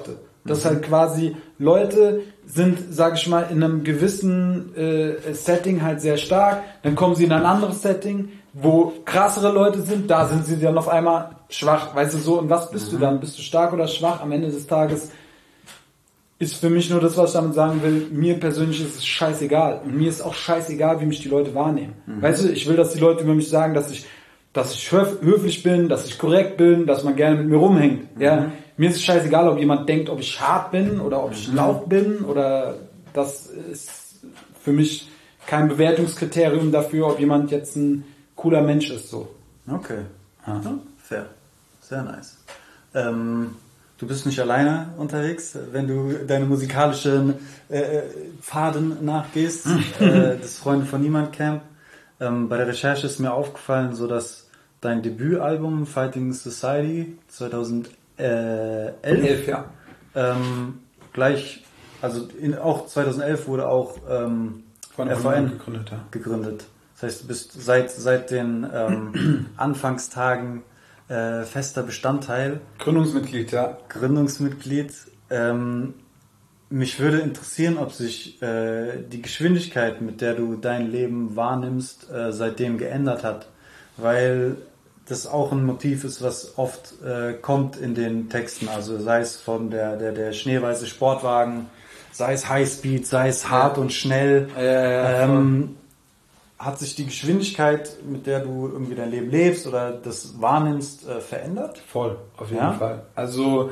Dass halt quasi Leute sind, sag ich mal, in einem gewissen äh, Setting halt sehr stark, dann kommen sie in ein anderes Setting, wo krassere Leute sind, da sind sie dann auf einmal schwach, weißt du so, und was bist mhm. du dann? Bist du stark oder schwach? Am Ende des Tages ist für mich nur das, was ich damit sagen will, mir persönlich ist es scheißegal. Und mir ist auch scheißegal, wie mich die Leute wahrnehmen. Mhm. Weißt du, ich will, dass die Leute über mich sagen, dass ich dass ich höflich bin, dass ich korrekt bin, dass man gerne mit mir rumhängt. Mhm. Ja, mir ist es scheißegal, ob jemand denkt, ob ich hart bin oder ob ich mhm. laut bin, oder das ist für mich kein Bewertungskriterium dafür, ob jemand jetzt ein cooler Mensch ist. So. Okay, ja, fair, sehr nice. Ähm, du bist nicht alleine unterwegs, wenn du deine musikalischen äh, Pfaden nachgehst. äh, das Freunde von Niemand Camp. Ähm, bei der Recherche ist mir aufgefallen, so dass dein Debütalbum Fighting Society zweitausendelf Elf, ja. ähm, gleich, also in, auch zweitausendelf wurde auch ähm, R V N gegründet, ja. gegründet. Das heißt, du bist seit, seit den ähm, Anfangstagen äh, fester Bestandteil. Gründungsmitglied, ja. Gründungsmitglied. Ähm, Mich würde interessieren, ob sich äh, die Geschwindigkeit, mit der du dein Leben wahrnimmst, äh, seitdem geändert hat. Weil das auch ein Motiv ist, was oft äh, kommt in den Texten. Also sei es von der, der, der schneeweiße Sportwagen, sei es Highspeed, sei es hart ja. und schnell. Ja, ja, ja, ähm, hat sich die Geschwindigkeit, mit der du irgendwie dein Leben lebst oder das wahrnimmst, äh, verändert? Voll, auf jeden ja? Fall. Also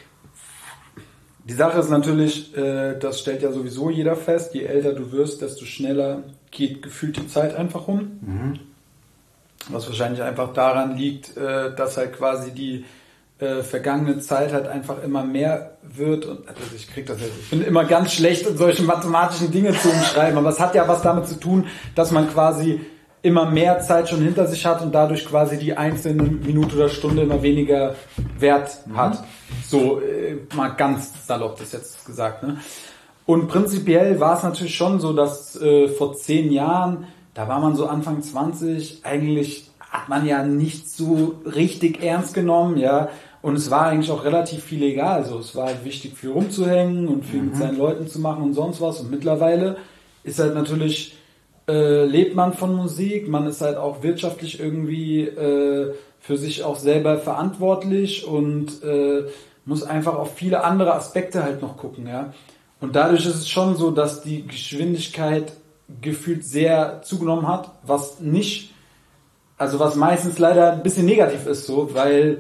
die Sache ist natürlich, äh, das stellt ja sowieso jeder fest, je älter du wirst, desto schneller geht gefühlt die Zeit einfach rum. Mhm. Was wahrscheinlich einfach daran liegt, äh, dass halt quasi die äh, vergangene Zeit halt einfach immer mehr wird. Und also ich krieg das jetzt, ich bin immer ganz schlecht in solchen mathematischen Dinge zu umschreiben, aber es hat ja was damit zu tun, dass man quasi immer mehr Zeit schon hinter sich hat und dadurch quasi die einzelne Minute oder Stunde immer weniger Wert mhm. hat. So, äh, mal ganz salopp das jetzt gesagt, ne? Und prinzipiell war es natürlich schon so, dass äh, vor zehn Jahren, da war man so Anfang zwanzig, eigentlich hat man ja nicht so richtig ernst genommen, ja. Und es war eigentlich auch relativ viel egal. Also es war halt wichtig, viel rumzuhängen und viel mhm. mit seinen Leuten zu machen und sonst was. Und mittlerweile ist halt natürlich Äh, lebt man von Musik, man ist halt auch wirtschaftlich irgendwie äh, für sich auch selber verantwortlich und äh, muss einfach auf viele andere Aspekte halt noch gucken, ja. Und dadurch ist es schon so, dass die Geschwindigkeit gefühlt sehr zugenommen hat, was nicht, also was meistens leider ein bisschen negativ ist, so, weil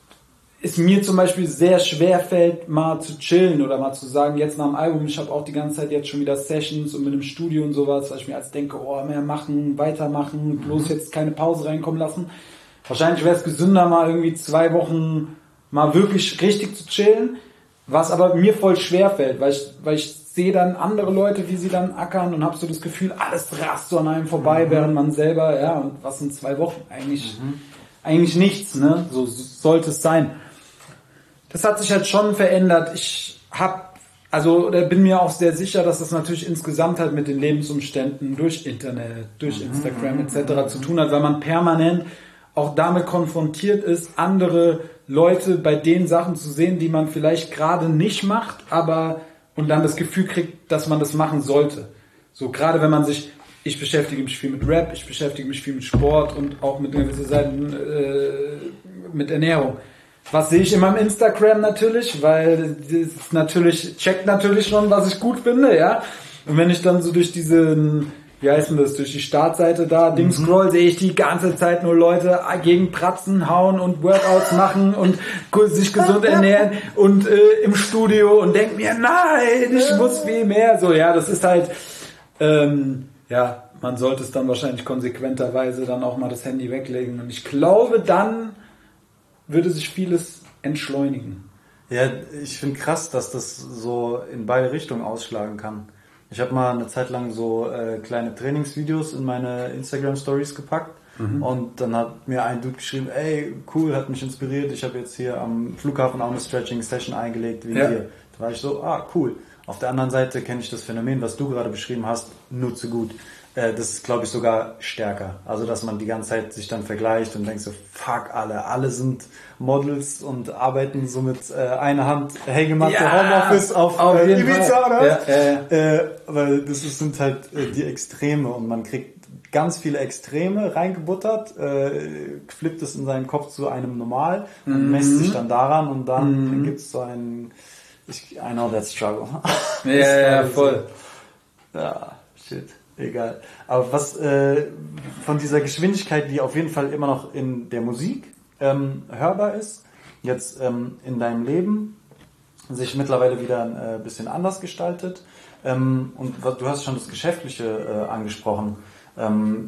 es mir zum Beispiel sehr schwer fällt, mal zu chillen oder mal zu sagen, jetzt nach dem Album, ich habe auch die ganze Zeit jetzt schon wieder Sessions und mit dem Studio und sowas, weil ich mir als denke, oh, mehr machen, weitermachen, bloß jetzt keine Pause reinkommen lassen. Wahrscheinlich wäre es gesünder, mal irgendwie zwei Wochen mal wirklich richtig zu chillen, was aber mir voll schwer fällt, weil ich, weil ich sehe dann andere Leute, wie sie dann ackern und habe so das Gefühl, alles rast so an einem vorbei, mhm. während man selber, ja, und was in zwei Wochen? Eigentlich, mhm. eigentlich nichts, ne? So sollte es sein. Das hat sich halt schon verändert. Ich hab, also oder bin mir auch sehr sicher, dass das natürlich insgesamt halt mit den Lebensumständen durch Internet, durch Instagram et cetera zu tun hat, weil man permanent auch damit konfrontiert ist, andere Leute bei den Sachen zu sehen, die man vielleicht gerade nicht macht, aber und dann das Gefühl kriegt, dass man das machen sollte. So gerade wenn man sich, ich beschäftige mich viel mit Rap, ich beschäftige mich viel mit Sport und auch mit gewissen Seiten äh, mit Ernährung. Was sehe ich in meinem Instagram natürlich, weil das natürlich checkt natürlich schon, was ich gut finde, ja. Und wenn ich dann so durch diesen, wie heißt denn das, durch die Startseite da, Ding scroll, sehe ich die ganze Zeit nur Leute gegen Pratzen hauen und Workouts machen und sich gesund ernähren und äh, im Studio und denke mir, nein, ich muss viel mehr. So, ja, das ist halt, ähm, ja, man sollte es dann wahrscheinlich konsequenterweise dann auch mal das Handy weglegen. Und ich glaube, dann würde sich vieles entschleunigen. Ja, ich finde krass, dass das so in beide Richtungen ausschlagen kann. Ich habe mal eine Zeit lang so äh, kleine Trainingsvideos in meine Instagram-Stories gepackt mhm. und dann hat mir ein Dude geschrieben, ey, cool, hat mich inspiriert, ich habe jetzt hier am Flughafen auch eine Stretching-Session eingelegt, wie ja. hier. Da war ich so, ah, cool. Auf der anderen Seite kenne ich das Phänomen, was du gerade beschrieben hast, nur zu gut. Äh, das ist, glaube ich, sogar stärker. Also, dass man die ganze Zeit sich dann vergleicht und denkt so, fuck alle, alle sind Models und arbeiten so mit äh, einer Hand Hängematte Ja, Homeoffice auf, auf äh, jeden Ibiza, Fall. oder? Ja, äh, Äh, weil das ist, sind halt äh, die Extreme und man kriegt ganz viele Extreme reingebuttert, äh, flippt es in seinen Kopf zu einem Normal und Mhm. messt sich dann daran und dann Mhm. gibt's so einen, ich, I know that struggle. ja, ja, ja, Das ist voll. ja, shit, egal. Aber was äh, von dieser Geschwindigkeit, die auf jeden Fall immer noch in der Musik ähm, hörbar ist, jetzt ähm, in deinem Leben sich mittlerweile wieder ein äh, bisschen anders gestaltet. Ähm, und was, du hast schon das Geschäftliche äh, angesprochen. Ähm,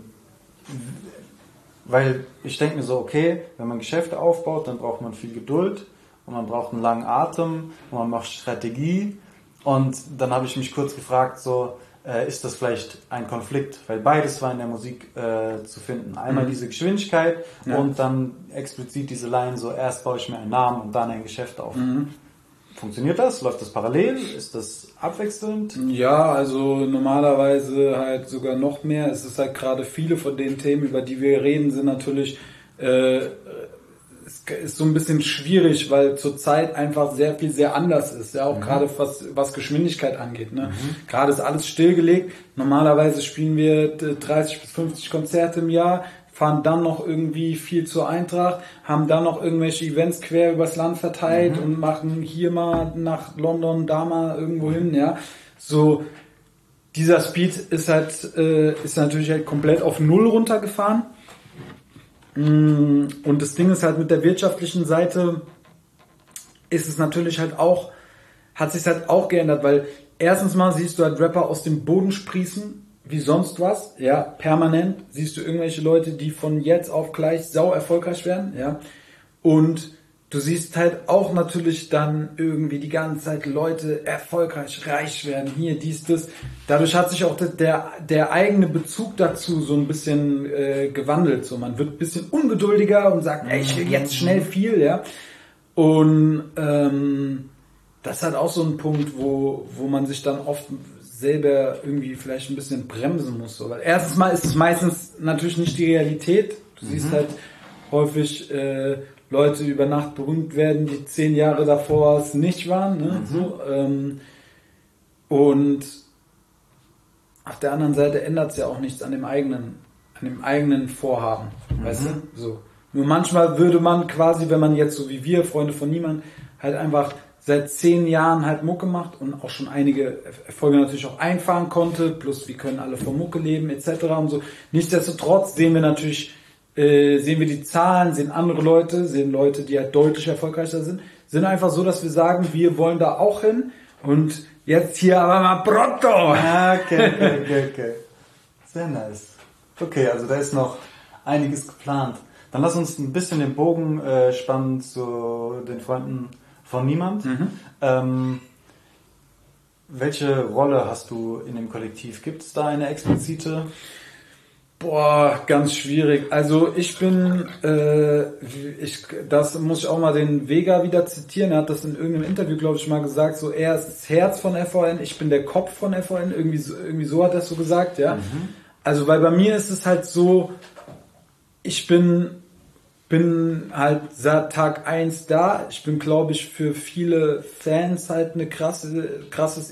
weil ich denke mir so, okay, wenn man Geschäfte aufbaut, dann braucht man viel Geduld und man braucht einen langen Atem und man macht Strategie. Und dann habe ich mich kurz gefragt, so, äh, ist das vielleicht ein Konflikt? Weil beides war in der Musik äh, zu finden. Einmal Mhm. diese Geschwindigkeit Ja. und dann explizit diese Line, so erst baue ich mir einen Namen und dann ein Geschäft auf. Mhm. Funktioniert das? Läuft das parallel? Ist das abwechselnd? Ja, also normalerweise halt sogar noch mehr. Es ist halt gerade viele von den Themen, über die wir reden, sind natürlich äh, es ist so ein bisschen schwierig, weil zurzeit einfach sehr viel sehr anders ist. Ja, auch Mhm. gerade was was Geschwindigkeit angeht. Ne? Mhm. Gerade ist alles stillgelegt. Normalerweise spielen wir dreißig bis fünfzig Konzerte im Jahr, fahren dann noch irgendwie viel zur Eintracht, haben dann noch irgendwelche Events quer übers Land verteilt mhm. und machen hier mal nach London, da mal irgendwo hin, ja. So, dieser Speed ist halt, äh, ist natürlich halt komplett auf Null runtergefahren. Und das Ding ist halt mit der wirtschaftlichen Seite ist es natürlich halt auch, hat sich halt auch geändert, weil erstens mal siehst du halt Rapper aus dem Boden sprießen, wie sonst was, ja, permanent siehst du irgendwelche Leute, die von jetzt auf gleich sau erfolgreich werden, ja, und du siehst halt auch natürlich dann irgendwie die ganze Zeit Leute erfolgreich, reich werden, hier, dies, das. Dadurch hat sich auch der, der eigene Bezug dazu so ein bisschen äh, gewandelt, so, man wird ein bisschen ungeduldiger und sagt, ey, ich will jetzt schnell viel, ja, und ähm, das ist halt auch so ein Punkt, wo, wo man sich dann oft selber irgendwie vielleicht ein bisschen bremsen muss. So. Weil erstens mal ist es meistens natürlich nicht die Realität. Du mhm. siehst halt häufig äh, Leute über Nacht berühmt werden, die zehn Jahre davor es nicht waren. Ne? Mhm. So, ähm, und auf der anderen Seite ändert es ja auch nichts an dem eigenen, an dem eigenen Vorhaben. Mhm. Weißt du? So. Nur manchmal würde man quasi, wenn man jetzt so wie wir, Freunde von niemand, halt einfach seit zehn Jahren halt Mucke macht und auch schon einige Erfolge natürlich auch einfahren konnte, plus wir können alle von Mucke leben et cetera und so. Nichtsdestotrotz sehen wir natürlich, äh, sehen wir die Zahlen, sehen andere Leute, sehen Leute, die halt deutlich erfolgreicher sind, sind einfach so, dass wir sagen, wir wollen da auch hin und jetzt hier aber mal pronto! Ah, okay, okay, okay, okay. Sehr nice. Okay, also da ist noch einiges geplant. Dann lass uns ein bisschen den Bogen äh, spannen zu den Freunden von niemand. Mhm. Ähm, welche Rolle hast du in dem Kollektiv? Gibt es da eine explizite? Boah, ganz schwierig. Also ich bin, äh, ich, das muss ich auch mal den Vega wieder zitieren. Er hat das in irgendeinem Interview, glaube ich, mal gesagt. So, er ist das Herz von F V N, ich bin der Kopf von F V N. Irgendwie so, irgendwie so hat er es so gesagt, ja. Mhm. Also weil bei mir ist es halt so, ich bin bin halt seit Tag eins da. Ich bin, glaube ich, für viele Fans halt eine krasse, krasses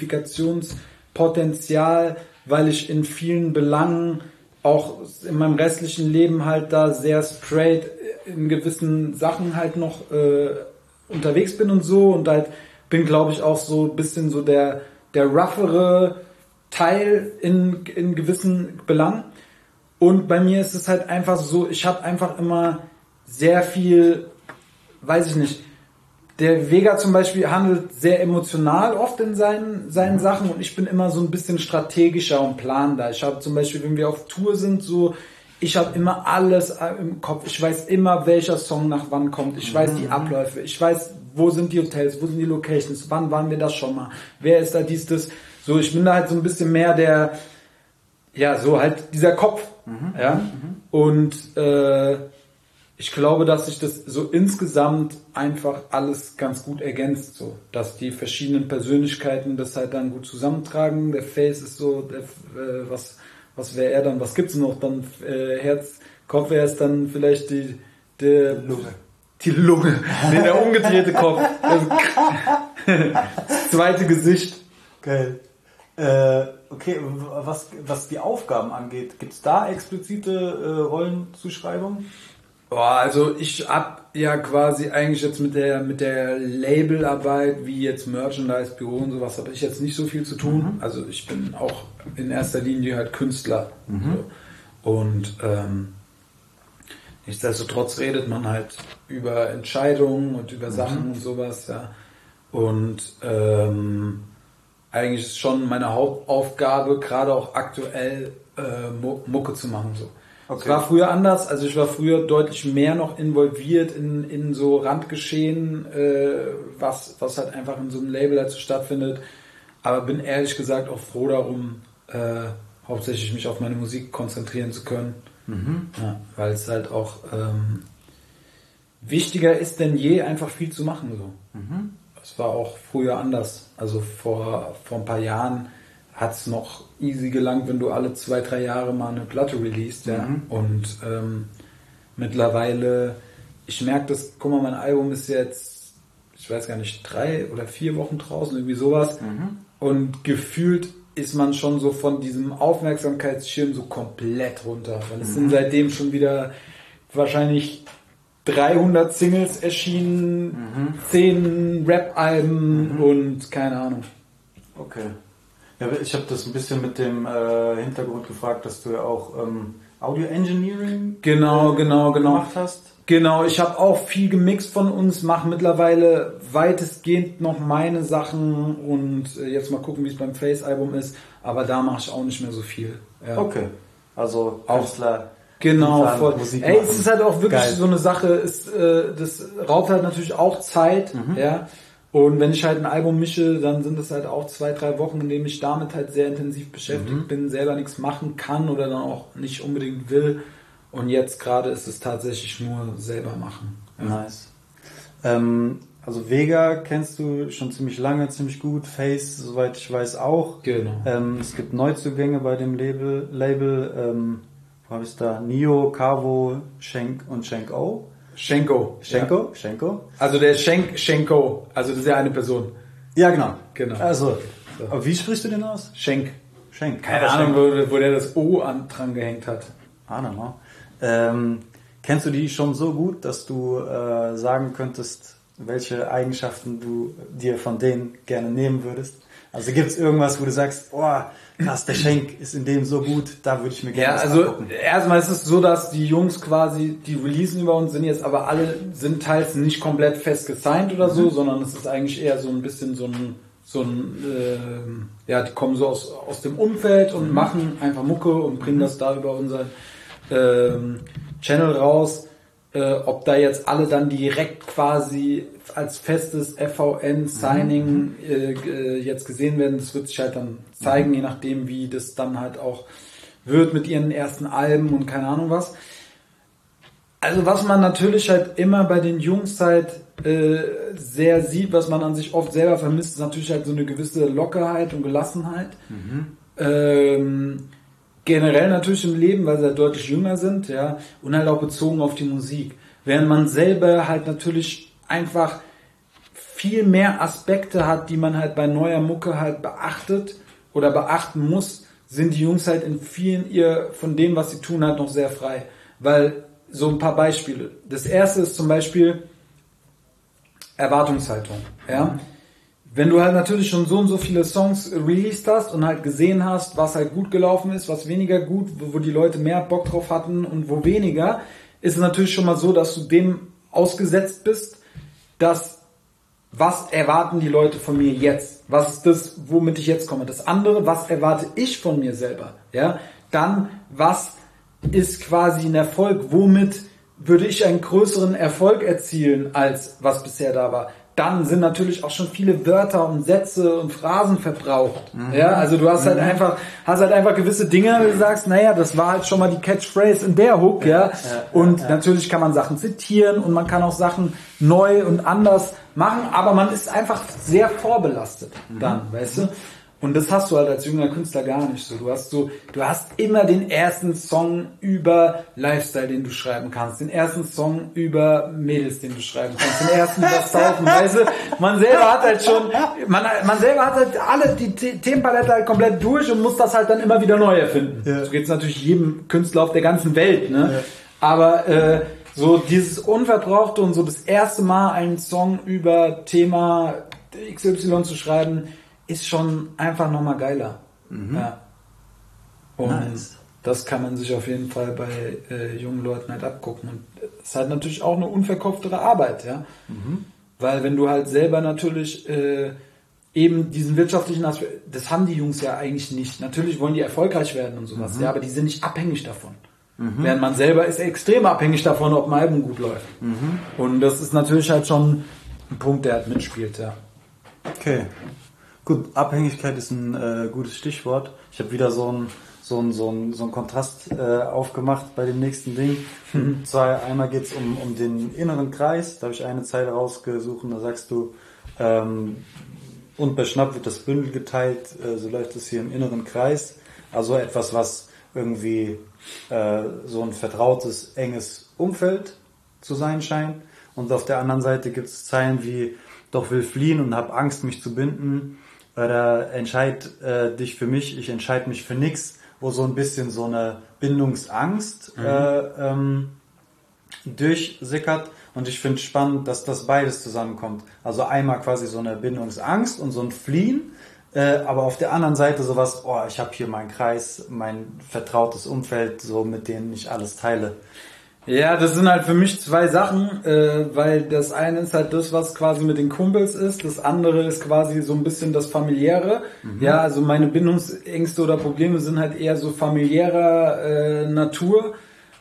Identifikationspotenzial, weil ich in vielen Belangen auch in meinem restlichen Leben halt da sehr straight in gewissen Sachen halt noch äh, unterwegs bin und so und halt bin, glaube ich, auch so ein bisschen so der, der roughere Teil in, in gewissen Belangen. Und bei mir ist es halt einfach so, ich habe einfach immer sehr viel, weiß ich nicht, der Vega zum Beispiel handelt sehr emotional oft in seinen, seinen Sachen und ich bin immer so ein bisschen strategischer und planender. Ich habe zum Beispiel, wenn wir auf Tour sind, so, ich habe immer alles im Kopf. Ich weiß immer, welcher Song nach wann kommt. Ich weiß die Abläufe. Ich weiß, wo sind die Hotels, wo sind die Locations, wann waren wir das schon mal, wer ist da dies, das. So, ich bin da halt so ein bisschen mehr der, ja, so halt dieser Kopf. Mhm. Ja. Mhm. Und äh, ich glaube, dass sich das so insgesamt einfach alles ganz gut ergänzt, so. Dass die verschiedenen Persönlichkeiten das halt dann gut zusammentragen. Der Face ist so, der, äh, was, was wäre er dann? Was gibt's noch? Dann, äh, Herz, Kopf wäre es dann vielleicht die, der, Die Lunge. Die Lunge. Nee, der umgedrehte Kopf. Das, das zweite Gesicht. Geil. Äh, okay, was, was die Aufgaben angeht, gibt's da explizite äh, Rollenzuschreibungen? Boah, also ich hab ja quasi eigentlich jetzt mit der mit der Labelarbeit, wie jetzt Merchandise, Büro und sowas, habe ich jetzt nicht so viel zu tun. Mhm. Also ich bin auch in erster Linie halt Künstler. Mhm. So. Und ähm, nichtsdestotrotz redet man halt über Entscheidungen und über Sachen mhm. und sowas, ja. Und ähm, eigentlich ist schon meine Hauptaufgabe, gerade auch aktuell, äh, Mucke zu machen, so. Okay. Es war früher anders, also ich war früher deutlich mehr noch involviert in, in so Randgeschehen, äh, was, was halt einfach in so einem Label dazu stattfindet. Aber bin ehrlich gesagt auch froh darum, äh, hauptsächlich mich auf meine Musik konzentrieren zu können. Mhm. Ja, weil es halt auch ähm, wichtiger ist denn je, einfach viel zu machen. So. Mhm. Das war auch früher anders. Also vor, vor ein paar Jahren hat es noch easy gelangt, wenn du alle zwei, drei Jahre mal eine Platte released, ja. Mhm. Und ähm, mittlerweile, ich merke das, guck mal, mein Album ist jetzt, ich weiß gar nicht, drei oder vier Wochen draußen, irgendwie sowas. Mhm. Und gefühlt ist man schon so von diesem Aufmerksamkeitsschirm so komplett runter. Weil es mhm. sind seitdem schon wieder wahrscheinlich dreihundert Singles erschienen, mhm. zehn Rap-Alben mhm. und keine Ahnung. Okay. Ja, ich habe das ein bisschen mit dem äh, Hintergrund gefragt, dass du ja auch ähm, Audio Engineering genau, genau, genau. gemacht hast. Genau, ich habe auch viel gemixt von uns, mache mittlerweile weitestgehend noch meine Sachen und äh, jetzt mal gucken, wie es beim Face-Album ist, aber da mache ich auch nicht mehr so viel. Ja. Okay, also Künstler. Genau, voll. Ey, es ist halt auch wirklich Geil. So eine Sache, ist, äh, das raubt halt natürlich auch Zeit, mhm. ja. Und wenn ich halt ein Album mische, dann sind es halt auch zwei, drei Wochen, in denen ich damit halt sehr intensiv beschäftigt mhm. bin, selber nichts machen kann oder dann auch nicht unbedingt will. Und jetzt gerade ist es tatsächlich nur selber machen. Ja. Nice. Ähm, also Vega kennst du schon ziemlich lange, ziemlich gut. Face, soweit ich weiß, auch. Genau. Ähm, es gibt Neuzugänge bei dem Label. Label ähm, wo habe ich da? Nio, Cavo, Schenk und Schenk O. Schenko. Schenko? Ja. Schenko? Also der Schenk, Schenko. Also das ist ja eine Person. Ja, genau. Genau. Also, so. Aber wie sprichst du den aus? Schenk. Schenk. Keine ja, Ahnung, wo, wo der das O an, dran gehängt hat. Ahnung. Ähm, kennst du die schon so gut, dass du äh, sagen könntest, welche Eigenschaften du dir von denen gerne nehmen würdest? Also gibt es irgendwas, wo du sagst, oh, krass, der Schenk ist in dem so gut, da würde ich mir gerne ja, also angucken. Erstmal ist es so, dass die Jungs quasi, die releasen über uns, sind jetzt aber alle, sind teils nicht komplett fest gesigned oder so, mhm. sondern es ist eigentlich eher so ein bisschen so ein, so ein, äh, ja, die kommen so aus, aus dem Umfeld und mhm. machen einfach Mucke und bringen mhm. das da über unseren ähm, Channel raus. Äh, ob da jetzt alle dann direkt quasi als festes F V N-Signing mhm. äh, jetzt gesehen werden, das wird sich halt dann zeigen, mhm. je nachdem, wie das dann halt auch wird mit ihren ersten Alben und keine Ahnung was. Also was man natürlich halt immer bei den Jungs halt äh, sehr sieht, was man an sich oft selber vermisst, ist natürlich halt so eine gewisse Lockerheit und Gelassenheit. Mhm. Ähm, generell natürlich im Leben, weil sie halt deutlich jünger sind, ja, und halt auch bezogen auf die Musik. Während man selber halt natürlich einfach viel mehr Aspekte hat, die man halt bei neuer Mucke halt beachtet oder beachten muss, sind die Jungs halt in vielen ihr, von dem, was sie tun, halt noch sehr frei. Weil, so ein paar Beispiele. Das erste ist zum Beispiel Erwartungshaltung, ja. Wenn du halt natürlich schon so und so viele Songs released hast und halt gesehen hast, was halt gut gelaufen ist, was weniger gut, wo, wo die Leute mehr Bock drauf hatten und wo weniger, ist es natürlich schon mal so, dass du dem ausgesetzt bist, dass was erwarten die Leute von mir jetzt? Was ist das, womit ich jetzt komme? Das andere, was erwarte ich von mir selber? Ja, dann, was ist quasi ein Erfolg? Womit würde ich einen größeren Erfolg erzielen, als was bisher da war? dann sind natürlich auch schon viele Wörter und Sätze und Phrasen verbraucht. Mhm. Ja, also du hast halt mhm. einfach, hast halt einfach gewisse Dinge, wo du sagst, naja, das war halt schon mal die Catchphrase in der Hook, ja. ja? ja und ja. natürlich kann man Sachen zitieren und man kann auch Sachen neu und anders machen, aber man ist einfach sehr vorbelastet mhm. dann, weißt du? Und das hast du halt als junger Künstler gar nicht so. Du hast so, du hast immer den ersten Song über Lifestyle, den du schreiben kannst, den ersten Song über Mädels, den du schreiben kannst, den ersten über Saufen, weißt du? Man selber hat halt schon, man, man selber hat halt alle die Themenpalette halt komplett durch und muss das halt dann immer wieder neu erfinden. Ja. So geht's natürlich jedem Künstler auf der ganzen Welt, ne? Ja. Aber äh, so dieses Unverbrauchte und so das erste Mal einen Song über Thema X Y zu schreiben, ist schon einfach nochmal geiler. Mhm. Ja. Und nice. Das kann man sich auf jeden Fall bei äh, jungen Leuten halt abgucken. Und es ist halt natürlich auch eine unverkauftere Arbeit, ja. Mhm. Weil wenn du halt selber natürlich äh, eben diesen wirtschaftlichen Aspekt, das haben die Jungs ja eigentlich nicht. Natürlich wollen die erfolgreich werden und sowas, mhm. ja, aber die sind nicht abhängig davon. Mhm. Während man selber ist extrem abhängig davon, ob ein Album gut läuft. Mhm. Und das ist natürlich halt schon ein Punkt, der halt mitspielt, ja. Okay. Gut, Abhängigkeit ist ein äh, gutes Stichwort. Ich habe wieder so ein so ein so ein so ein Kontrast äh, aufgemacht bei dem nächsten Ding. Mhm. Und zwar einmal geht's um um den inneren Kreis. Da habe ich eine Zeile rausgesucht und da sagst du, ähm, und bei Schnapp wird das Bündel geteilt. Äh, so läuft es hier im inneren Kreis. Also etwas, was irgendwie äh, so ein vertrautes, enges Umfeld zu sein scheint. Und auf der anderen Seite gibt es Zeilen wie: Doch will fliehen und hab Angst, mich zu binden. Oder entscheid äh, dich für mich, ich entscheide mich für nix, wo so ein bisschen so eine Bindungsangst mhm. äh, ähm, durchsickert. Und ich finde spannend, dass das beides zusammenkommt. Also einmal quasi so eine Bindungsangst und so ein Fliehen, äh, aber auf der anderen Seite sowas, oh, ich habe hier meinen Kreis, mein vertrautes Umfeld, so mit denen ich alles teile. Ja, das sind halt für mich zwei Sachen, äh, weil das eine ist halt das, was quasi mit den Kumpels ist, das andere ist quasi so ein bisschen das Familiäre. Mhm. Ja, also meine Bindungsängste oder Probleme sind halt eher so familiärer äh, Natur.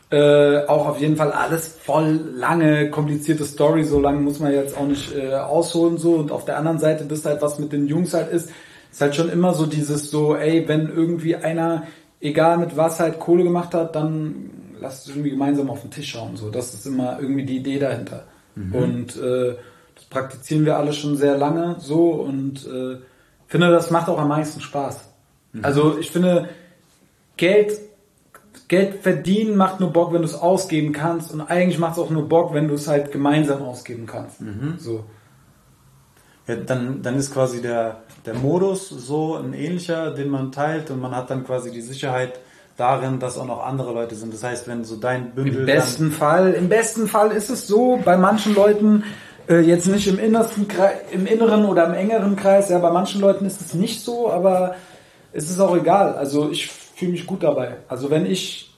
Äh, auch auf jeden Fall alles voll lange, komplizierte Story, so lange muss man jetzt auch nicht äh, ausholen so. Und auf der anderen Seite, das halt was mit den Jungs halt ist, ist halt schon immer so dieses so, ey, wenn irgendwie einer, egal mit was halt Kohle gemacht hat, dann lasst es irgendwie gemeinsam auf den Tisch schauen. So, das ist immer irgendwie die Idee dahinter. Mhm. Und äh, das praktizieren wir alle schon sehr lange so und äh, finde, das macht auch am meisten Spaß. Mhm. Also ich finde, Geld, Geld verdienen macht nur Bock, wenn du es ausgeben kannst und eigentlich macht es auch nur Bock, wenn du es halt gemeinsam ausgeben kannst. Mhm. So. Ja, dann, dann ist quasi der, der Modus so ein ähnlicher, den man teilt und man hat dann quasi die Sicherheit darin, dass auch noch andere Leute sind. Das heißt, wenn so dein Bündel... Im besten Fall, im besten Fall ist es so, bei manchen Leuten, äh, jetzt nicht im innersten Kreis, im inneren oder im engeren Kreis, ja, bei manchen Leuten ist es nicht so, aber es ist auch egal. Also ich fühle mich gut dabei. Also wenn ich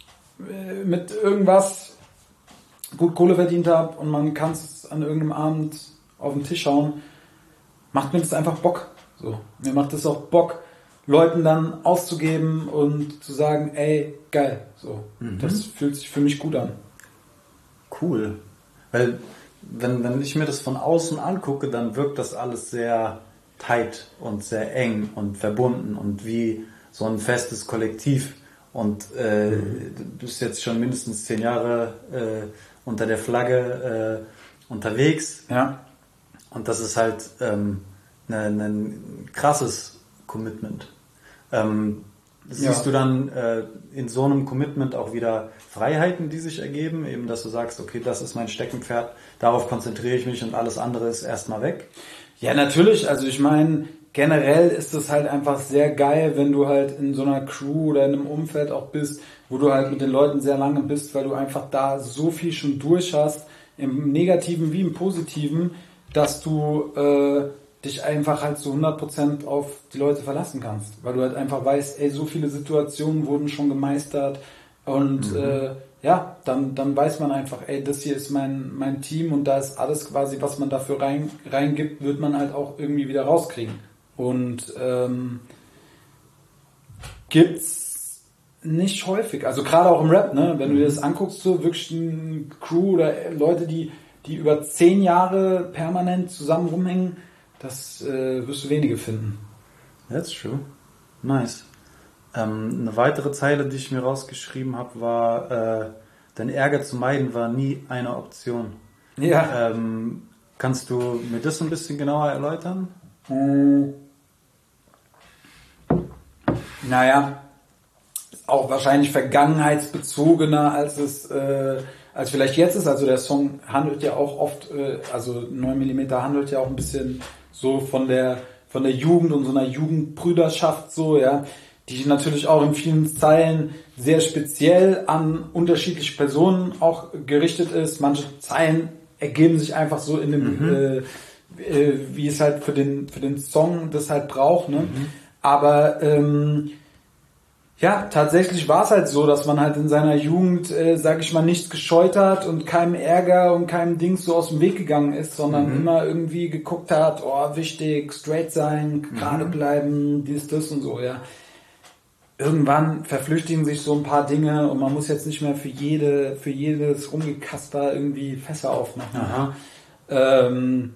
äh, mit irgendwas gut Kohle verdient habe und man kann es an irgendeinem Abend auf den Tisch hauen, macht mir das einfach Bock. So. Mir macht es auch Bock, Leuten dann auszugeben und zu sagen, ey, geil, so. Mhm. Das fühlt sich für mich gut an. Cool. Weil, wenn, wenn ich mir das von außen angucke, dann wirkt das alles sehr tight und sehr eng und verbunden und wie so ein festes Kollektiv. Und äh, mhm. du bist jetzt schon mindestens zehn Jahre äh, unter der Flagge äh, unterwegs. Ja. Und das ist halt ähm, ne, ne, ein krasses Commitment. Ähm, siehst ja. du dann äh, in so einem Commitment auch wieder Freiheiten, die sich ergeben? Eben, dass du sagst, okay, das ist mein Steckenpferd, darauf konzentriere ich mich und alles andere ist erstmal weg? Ja, natürlich. Also ich meine, generell ist es halt einfach sehr geil, wenn du halt in so einer Crew oder in einem Umfeld auch bist, wo du halt mit den Leuten sehr lange bist, weil du einfach da so viel schon durch hast, im Negativen wie im Positiven, dass du äh, dich einfach halt zu hundert Prozent auf die Leute verlassen kannst, weil du halt einfach weißt, ey, so viele Situationen wurden schon gemeistert und mhm. äh, ja, dann dann weiß man einfach, ey, das hier ist mein mein Team und da ist alles quasi, was man dafür rein reingibt, wird man halt auch irgendwie wieder rauskriegen. Und ähm, gibt's nicht häufig, also gerade auch im Rap, ne, wenn du dir das anguckst, so wirklich eine Crew oder Leute, die die über zehn Jahre permanent zusammen rumhängen, das äh, wirst du wenige finden. That's true. Nice. Ähm, eine weitere Zeile, die ich mir rausgeschrieben habe, war, äh, dein Ärger zu meiden war nie eine Option. Ja. Ähm, kannst du mir das ein bisschen genauer erläutern? Hm. Naja, ist auch wahrscheinlich vergangenheitsbezogener, als es äh, als vielleicht jetzt ist. Also der Song handelt ja auch oft, äh, also neun Millimeter handelt ja auch ein bisschen so von der von der Jugend und so einer Jugendbrüderschaft so, ja, die natürlich auch in vielen Zeilen sehr speziell an unterschiedliche Personen auch gerichtet ist. Manche Zeilen ergeben sich einfach so in dem, mhm. äh, äh, wie es halt für den für den Song das halt braucht, ne? Mhm. Aber ähm, ja, tatsächlich war es halt so, dass man halt in seiner Jugend, äh, sag ich mal, nichts gescheut hat und keinem Ärger und keinem Dings so aus dem Weg gegangen ist, sondern mhm. immer irgendwie geguckt hat, oh, wichtig, straight sein, gerade mhm. bleiben, dies, das und so, ja. Irgendwann verflüchtigen sich so ein paar Dinge und man muss jetzt nicht mehr für jede, für jedes Rumgekaster irgendwie Fässer aufmachen. Aha. Ähm,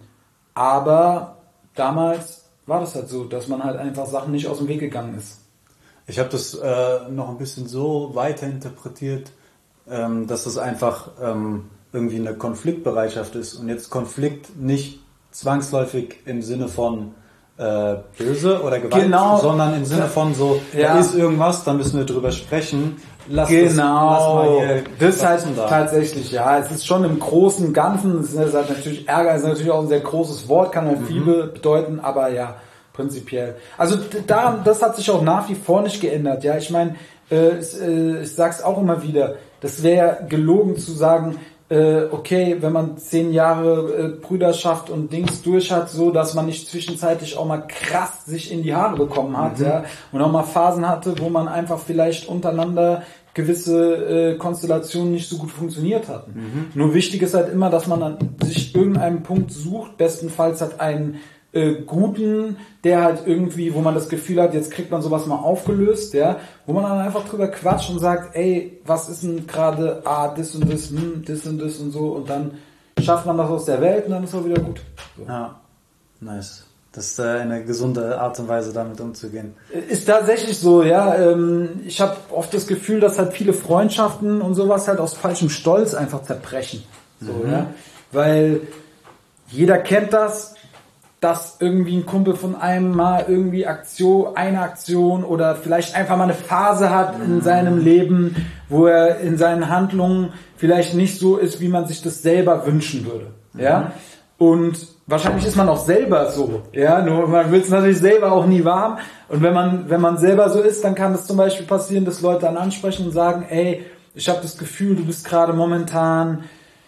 aber damals war das halt so, dass man halt einfach Sachen nicht aus dem Weg gegangen ist. Ich habe das äh, noch ein bisschen so weiterinterpretiert, ähm, dass es einfach ähm, irgendwie eine Konfliktbereitschaft ist und jetzt Konflikt nicht zwangsläufig im Sinne von äh, böse oder Gewalt, genau. sondern im Sinne von so, ja. da ist irgendwas, da müssen wir drüber sprechen. Lass genau, das, lass mal hier, das ist halt da. Tatsächlich, ja, es ist schon im großen Ganzen, es ist halt natürlich, Ärger ist natürlich auch ein sehr großes Wort, kann halt mhm. viel bedeuten, aber ja, prinzipiell. Also da, das hat sich auch nach wie vor nicht geändert, ja, ich meine, äh, äh, ich sag's auch immer wieder, das wäre gelogen zu sagen, äh, okay, wenn man zehn Jahre äh, Brüderschaft und Dings durch hat, so, dass man nicht zwischenzeitlich auch mal krass sich in die Haare bekommen hat, mhm. ja, und auch mal Phasen hatte, wo man einfach vielleicht untereinander gewisse äh, Konstellationen nicht so gut funktioniert hatten. Mhm. Nur wichtig ist halt immer, dass man dann sich irgendeinen Punkt sucht, bestenfalls hat einen äh, guten, der halt irgendwie, wo man das Gefühl hat, jetzt kriegt man sowas mal aufgelöst, ja, wo man dann einfach drüber quatscht und sagt, ey, was ist denn gerade, ah, das und das, hm, das und das und so, und dann schafft man das aus der Welt und dann ist auch wieder gut. So. Ja, nice. Das ist äh, eine gesunde Art und Weise, damit umzugehen. Ist tatsächlich so, ja. Ähm, ich habe oft das Gefühl, dass halt viele Freundschaften und sowas halt aus falschem Stolz einfach zerbrechen. So, mhm. ja. Weil jeder kennt das, dass irgendwie ein Kumpel von einem mal irgendwie Aktion, eine Aktion oder vielleicht einfach mal eine Phase hat in seinem Leben, wo er in seinen Handlungen vielleicht nicht so ist, wie man sich das selber wünschen würde. Ja. Und wahrscheinlich ist man auch selber so, ja, nur man will es natürlich selber auch nie wahrhaben. Und wenn man, wenn man selber so ist, dann kann es zum Beispiel passieren, dass Leute dann ansprechen und sagen, ey, ich habe das Gefühl, du bist gerade momentan,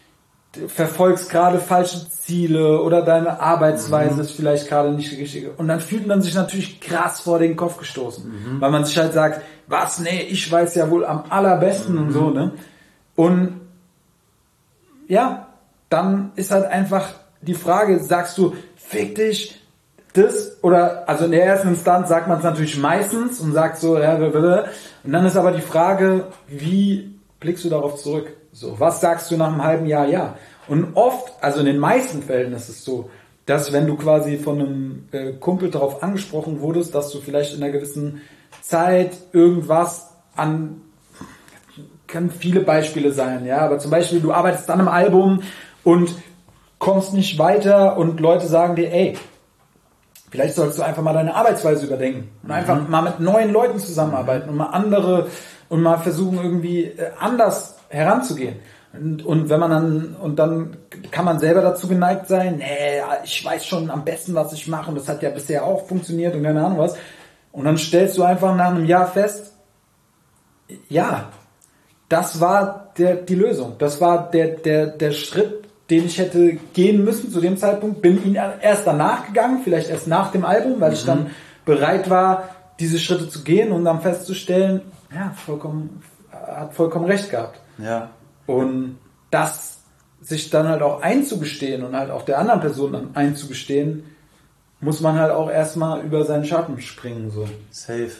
verfolgst gerade falsche Ziele oder deine Arbeitsweise mhm. ist vielleicht gerade nicht die richtige. Und dann fühlt man sich natürlich krass vor den Kopf gestoßen, mhm. weil man sich halt sagt, was, nee, ich weiß ja wohl am allerbesten mhm. und so, ne? Und ja, dann ist halt einfach die Frage, sagst du, fick dich, das, oder, also in der ersten Instanz sagt man es natürlich meistens und sagt so, ja, und dann ist aber die Frage, wie blickst du darauf zurück? So, was sagst du nach einem halben Jahr? Ja. Und oft, also in den meisten Fällen ist es so, dass wenn du quasi von einem äh, Kumpel darauf angesprochen wurdest, dass du vielleicht in einer gewissen Zeit irgendwas an, können viele Beispiele sein, ja, aber zum Beispiel du arbeitest an einem Album und kommst nicht weiter und Leute sagen dir, ey, vielleicht solltest du einfach mal deine Arbeitsweise überdenken und mhm. einfach mal mit neuen Leuten zusammenarbeiten und mal andere und mal versuchen irgendwie äh, anders heranzugehen. Und, und wenn man dann, und dann kann man selber dazu geneigt sein, nee, ich weiß schon am besten, was ich mache und das hat ja bisher auch funktioniert und keine Ahnung was. Und dann stellst du einfach nach einem Jahr fest, ja, das war der, die Lösung. Das war der, der, der Schritt, den ich hätte gehen müssen zu dem Zeitpunkt. Bin ihn erst danach gegangen, vielleicht erst nach dem Album, weil mhm. ich dann bereit war, diese Schritte zu gehen und dann festzustellen, ja, vollkommen, hat vollkommen recht gehabt. Ja. Und das sich dann halt auch einzugestehen und halt auch der anderen Person dann einzugestehen, muss man halt auch erstmal über seinen Schatten springen, so. Safe.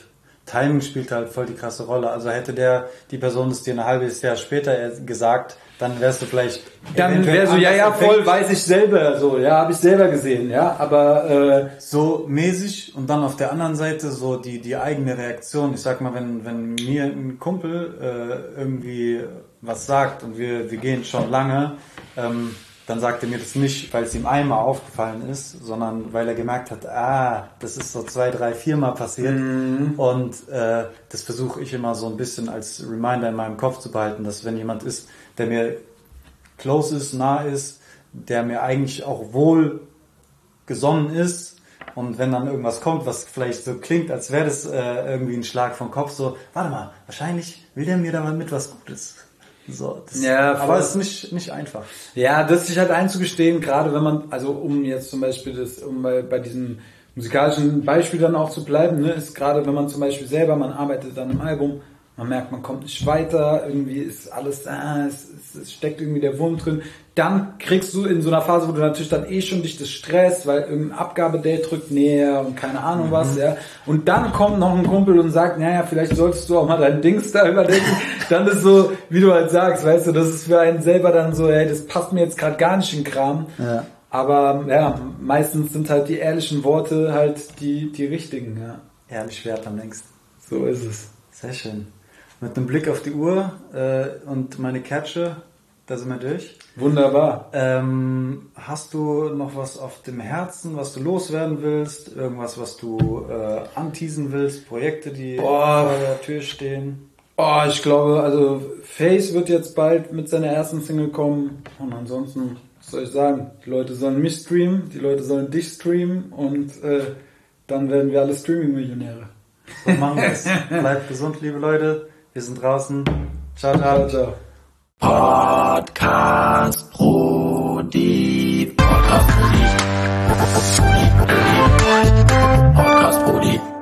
Timing spielt halt voll die krasse Rolle. Also hätte der, die Person das dir ein halbes Jahr später gesagt, dann wärst du vielleicht... Dann wär so, ja, ja, voll, weiß ich selber, so, ja, habe ich selber gesehen, ja, aber... Äh, so mäßig und dann auf der anderen Seite so die die eigene Reaktion. Ich sag mal, wenn wenn mir ein Kumpel äh, irgendwie was sagt und wir wir gehen schon lange, ähm, dann sagt er mir das nicht, weil es ihm einmal aufgefallen ist, sondern weil er gemerkt hat, ah, das ist so zwei, drei, viermal passiert. Mhm. Und äh, das versuche ich immer so ein bisschen als Reminder in meinem Kopf zu behalten, dass wenn jemand ist, der mir close ist, nah ist, der mir eigentlich auch wohl gesonnen ist, und wenn dann irgendwas kommt, was vielleicht so klingt, als wäre das äh, irgendwie ein Schlag vom Kopf, so, warte mal, wahrscheinlich will der mir da mal mit was Gutes. So, das, ja, aber es ist nicht, nicht einfach. Ja, das sich halt einzugestehen, gerade wenn man, also um jetzt zum Beispiel das, um bei, bei diesem musikalischen Beispiel dann auch zu bleiben, ne, ist gerade, wenn man zum Beispiel selber, man arbeitet an einem Album, man merkt, man kommt nicht weiter, irgendwie ist alles, ah, es, es, es steckt irgendwie der Wurm drin, dann kriegst du in so einer Phase, wo du natürlich dann eh schon dich das stresst, weil irgendein Abgabedate drückt näher und keine Ahnung mhm. was, ja. Und dann kommt noch ein Kumpel und sagt, naja, vielleicht solltest du auch mal dein Dings da überdenken. Dann ist so, wie du halt sagst, weißt du, das ist für einen selber dann so, hey, das passt mir jetzt gerade gar nicht in den Kram. Ja. Aber ja, meistens sind halt die ehrlichen Worte halt die, die richtigen, ja. Ehrlich wert am längsten. So ist es. Sehr schön. Mit einem Blick auf die Uhr äh, und meine Catche, da sind wir durch. Wunderbar. Ähm, hast du noch was auf dem Herzen, was du loswerden willst? Irgendwas, was du äh, anteasen willst? Projekte, die Boah. vor der Tür stehen? Oh, ich glaube, also Face wird jetzt bald mit seiner ersten Single kommen. Und ansonsten, was soll ich sagen? Die Leute sollen mich streamen, die Leute sollen dich streamen und äh, dann werden wir alle Streaming-Millionäre. So machen wir es. Bleibt gesund, liebe Leute. Wir sind draußen. Ciao, ciao, ciao. Podcast Brody. Podcast Brody. Podcast Brody.